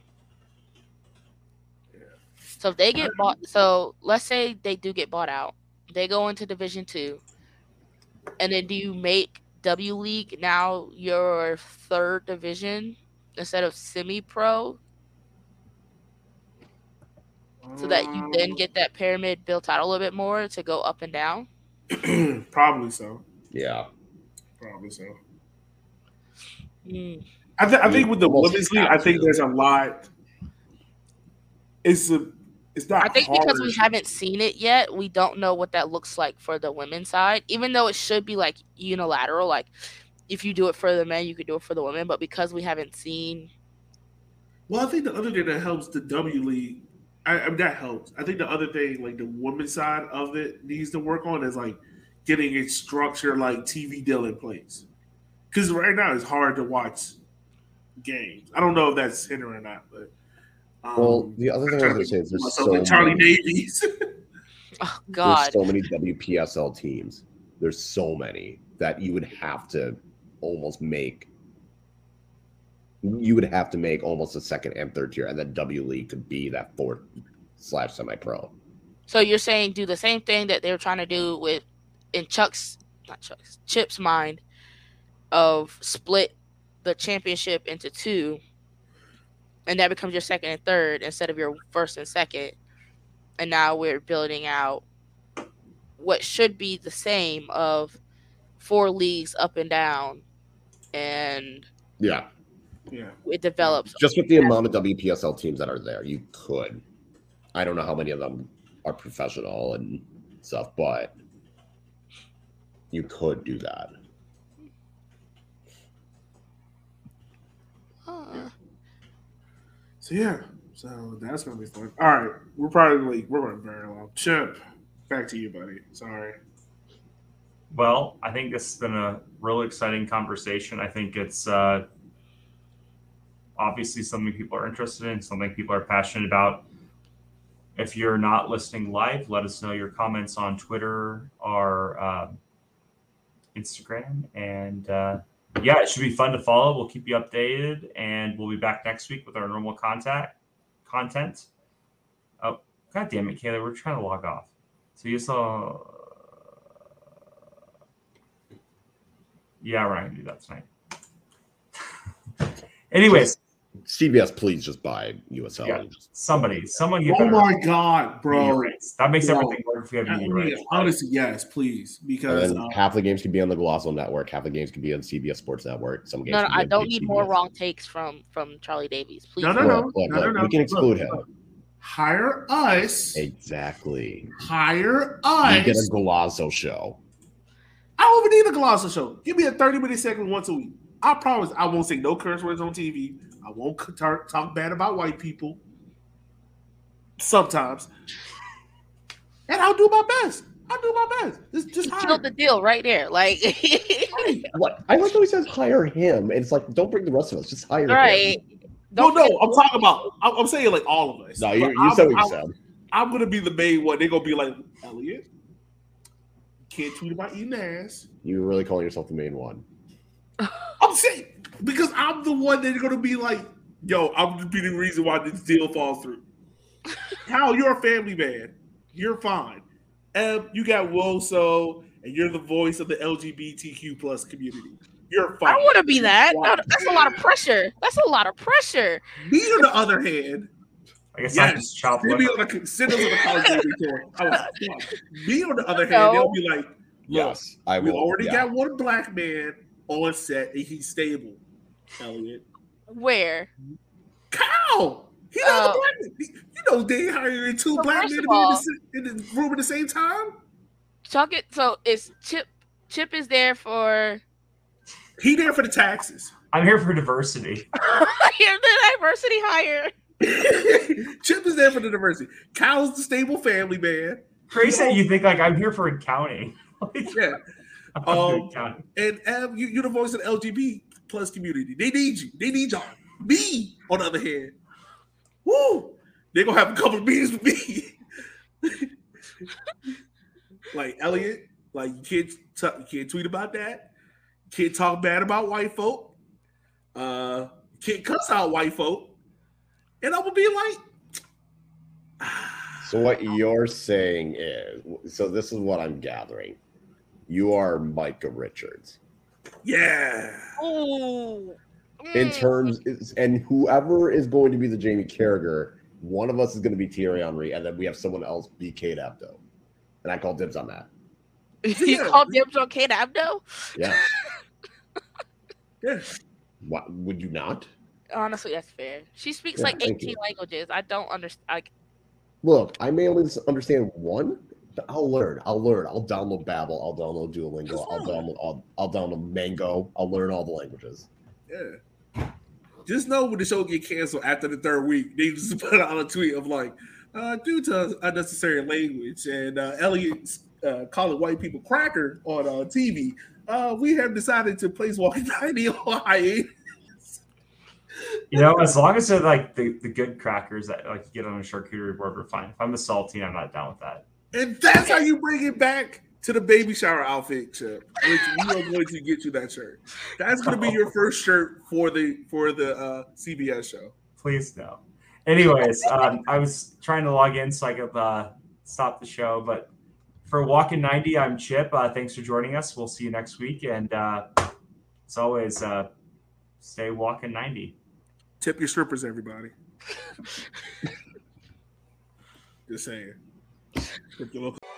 So if they get bought, so let's say they do get bought out, they go into Division Two, and then do you make W League now your third division instead of semi-pro, so that you then get that pyramid built out a little bit more to go up and down? probably so. Yeah. Probably so. Mm. I, th- I think with the Almost women's league, have I think to. there's a lot. It's a. It's not. I think hard. because we haven't seen it yet, we don't know what that looks like for the women's side. Even though it should be like unilateral, like if you do it for the men, you could do it for the women. But because we haven't seen Well, I think the other thing that helps the W League, I, I mean, that helps. I think the other thing, like the women's side of it, needs to work on is like getting a structure like T V deal in place. Because right now it's hard to watch games. I don't know if that's hindering or not, but um, Well, the other thing I was going to say is there's so like Charlie many, Davies. Oh God. there's so many W P S L teams. There's so many that you would have to almost make. You would have to make almost a second and third tier, and then W League could be that fourth slash semi-pro. So you're saying do the same thing that they were trying to do with in Chuck's not Chuck's Chip's mind of split the championship into two, and that becomes your second and third instead of your first and second. And now we're building out what should be the same of four leagues up and down, and Yeah. Yeah. it develops. Just with the amount of W P S L teams that are there, you could. I don't know how many of them are professional and stuff, but you could do that. Huh. So yeah, so that's gonna be fun. All right, we're probably like we're running very long. Chip, back to you, buddy. Sorry. Well, I think this has been a really exciting conversation. I think it's uh, obviously something people are interested in, something people are passionate about. If you're not listening live, let us know your comments on Twitter or uh, Instagram. And uh, yeah, it should be fun to follow. We'll keep you updated, and we'll be back next week with our normal contact content. Oh, God damn it, Kayla, we're trying to log off. So you saw... Yeah, we're not going to do that tonight. Anyways. C B S, please just buy U S L. Yeah, somebody, someone get Oh better my god, bro! media rights. That makes Bro. everything work if we have I media mean, rights. honestly, yes, please, because And then uh, half the games can be on the Golazo Network, half the games can be on C B S Sports Network. Some games No, no, can be I on don't Big need T V. more wrong takes from from Charlie Davies. Please. No, no, Look, no, look, no, look, no, no. we can exclude Look, him. look. Hire us. Exactly. Hire You get a us. Golazo show. I don't even need a Golazo show. Give me a thirty minute segment once a week. I promise I won't say no curse words on T V. I won't talk, talk bad about white people. Sometimes. And I'll do my best. I'll do my best. Just, just He hire killed the deal right there. Like, What? I like how he says hire him. And it's like, don't bring the rest of us. Just hire right. him. No, Don't no, forget- I'm talking about. I'm, I'm saying like all of us. No, But you, you I'm, said what you I'm, said. I'm gonna be the main one. They're gonna be like, Elliot, can't tweet about eating ass. You were really calling yourself the main one. I'm saying because I'm the one that's gonna be like, yo, I'm just be the reason why this deal falls through. Hal, you're a family man. You're fine. Em, you got Woso, and you're the voice of the L G B T Q plus community. You're I fine. don't want to be that. No, Why? that's a lot of pressure. That's a lot of pressure. Me, on the other hand, I guess I'm yes, just chopped send me liver. on the send us on the college gaming tour. I was fucked. Me, on the other hand, No. they'll be like, look, Yes, I we will. already yeah. got one black man on set, and he's stable. Elliot, Where? Kyle, he not Oh. the black man. He- You know, they hiring two So black first men of to be in the, all- s- in the room at the same time. Chuck it. So it's Chip. Chip is there for He there for the taxes. I'm here for diversity. the diversity hire. Chip is there for the diversity. Kyle's the stable family man. Crazy that you think like I'm here for accounting. Like, Yeah, I'm Um, doing accounting. and Ev, you, you're the voice of the L G B T plus community. They need you. They need y'all. Me, on the other hand, woo, they gonna have a couple of meetings with me. Like Elliot, like you can't t- you can't tweet about that. You can't talk bad about white folk. Uh, you can't cuss out white folk. And I'm gonna be like, So what you're saying is, so this is what I'm gathering. You are Micah Richards. yeah, Ooh. In Mm. terms, and whoever is going to be the Jamie Carragher, one of us is going to be Thierry Henry, and then we have someone else be Kate Abdo. And I call dibs on that. you Yeah. called dibs on Kate Abdo? Yeah. yeah. What, would you not? Honestly, that's fair. She speaks Yeah, like thank eighteen you. languages. I don't understand. Like, Look, I may only understand one, but I'll learn. I'll learn. I'll download Babbel. I'll download Duolingo. I'll download. I'll, I'll download Mango. I'll learn all the languages. Yeah. just know when the show get canceled after the third week, they just put out a tweet of like, uh, due to unnecessary language and uh, Elliot uh, calling white people cracker on uh, T V, uh, we have decided to place Walking ninety on hiatus. You know, as long as they're like the, the good crackers that like you get on a charcuterie board, we're fine. If I'm a salty, I'm not down with that. And that's how you bring it back to the baby shower outfit, Chip. Which we are going to get you that shirt. That's going to be your first shirt for the for the uh, C B S show. Please no. Anyways, um, I was trying to log in so I could uh, stop the show, but for Walking ninety, I'm Chip. Uh, thanks for joining us. We'll see you next week, and uh, as always, uh, stay Walking ninety. Tip your strippers, everybody. Just saying. Tip your local-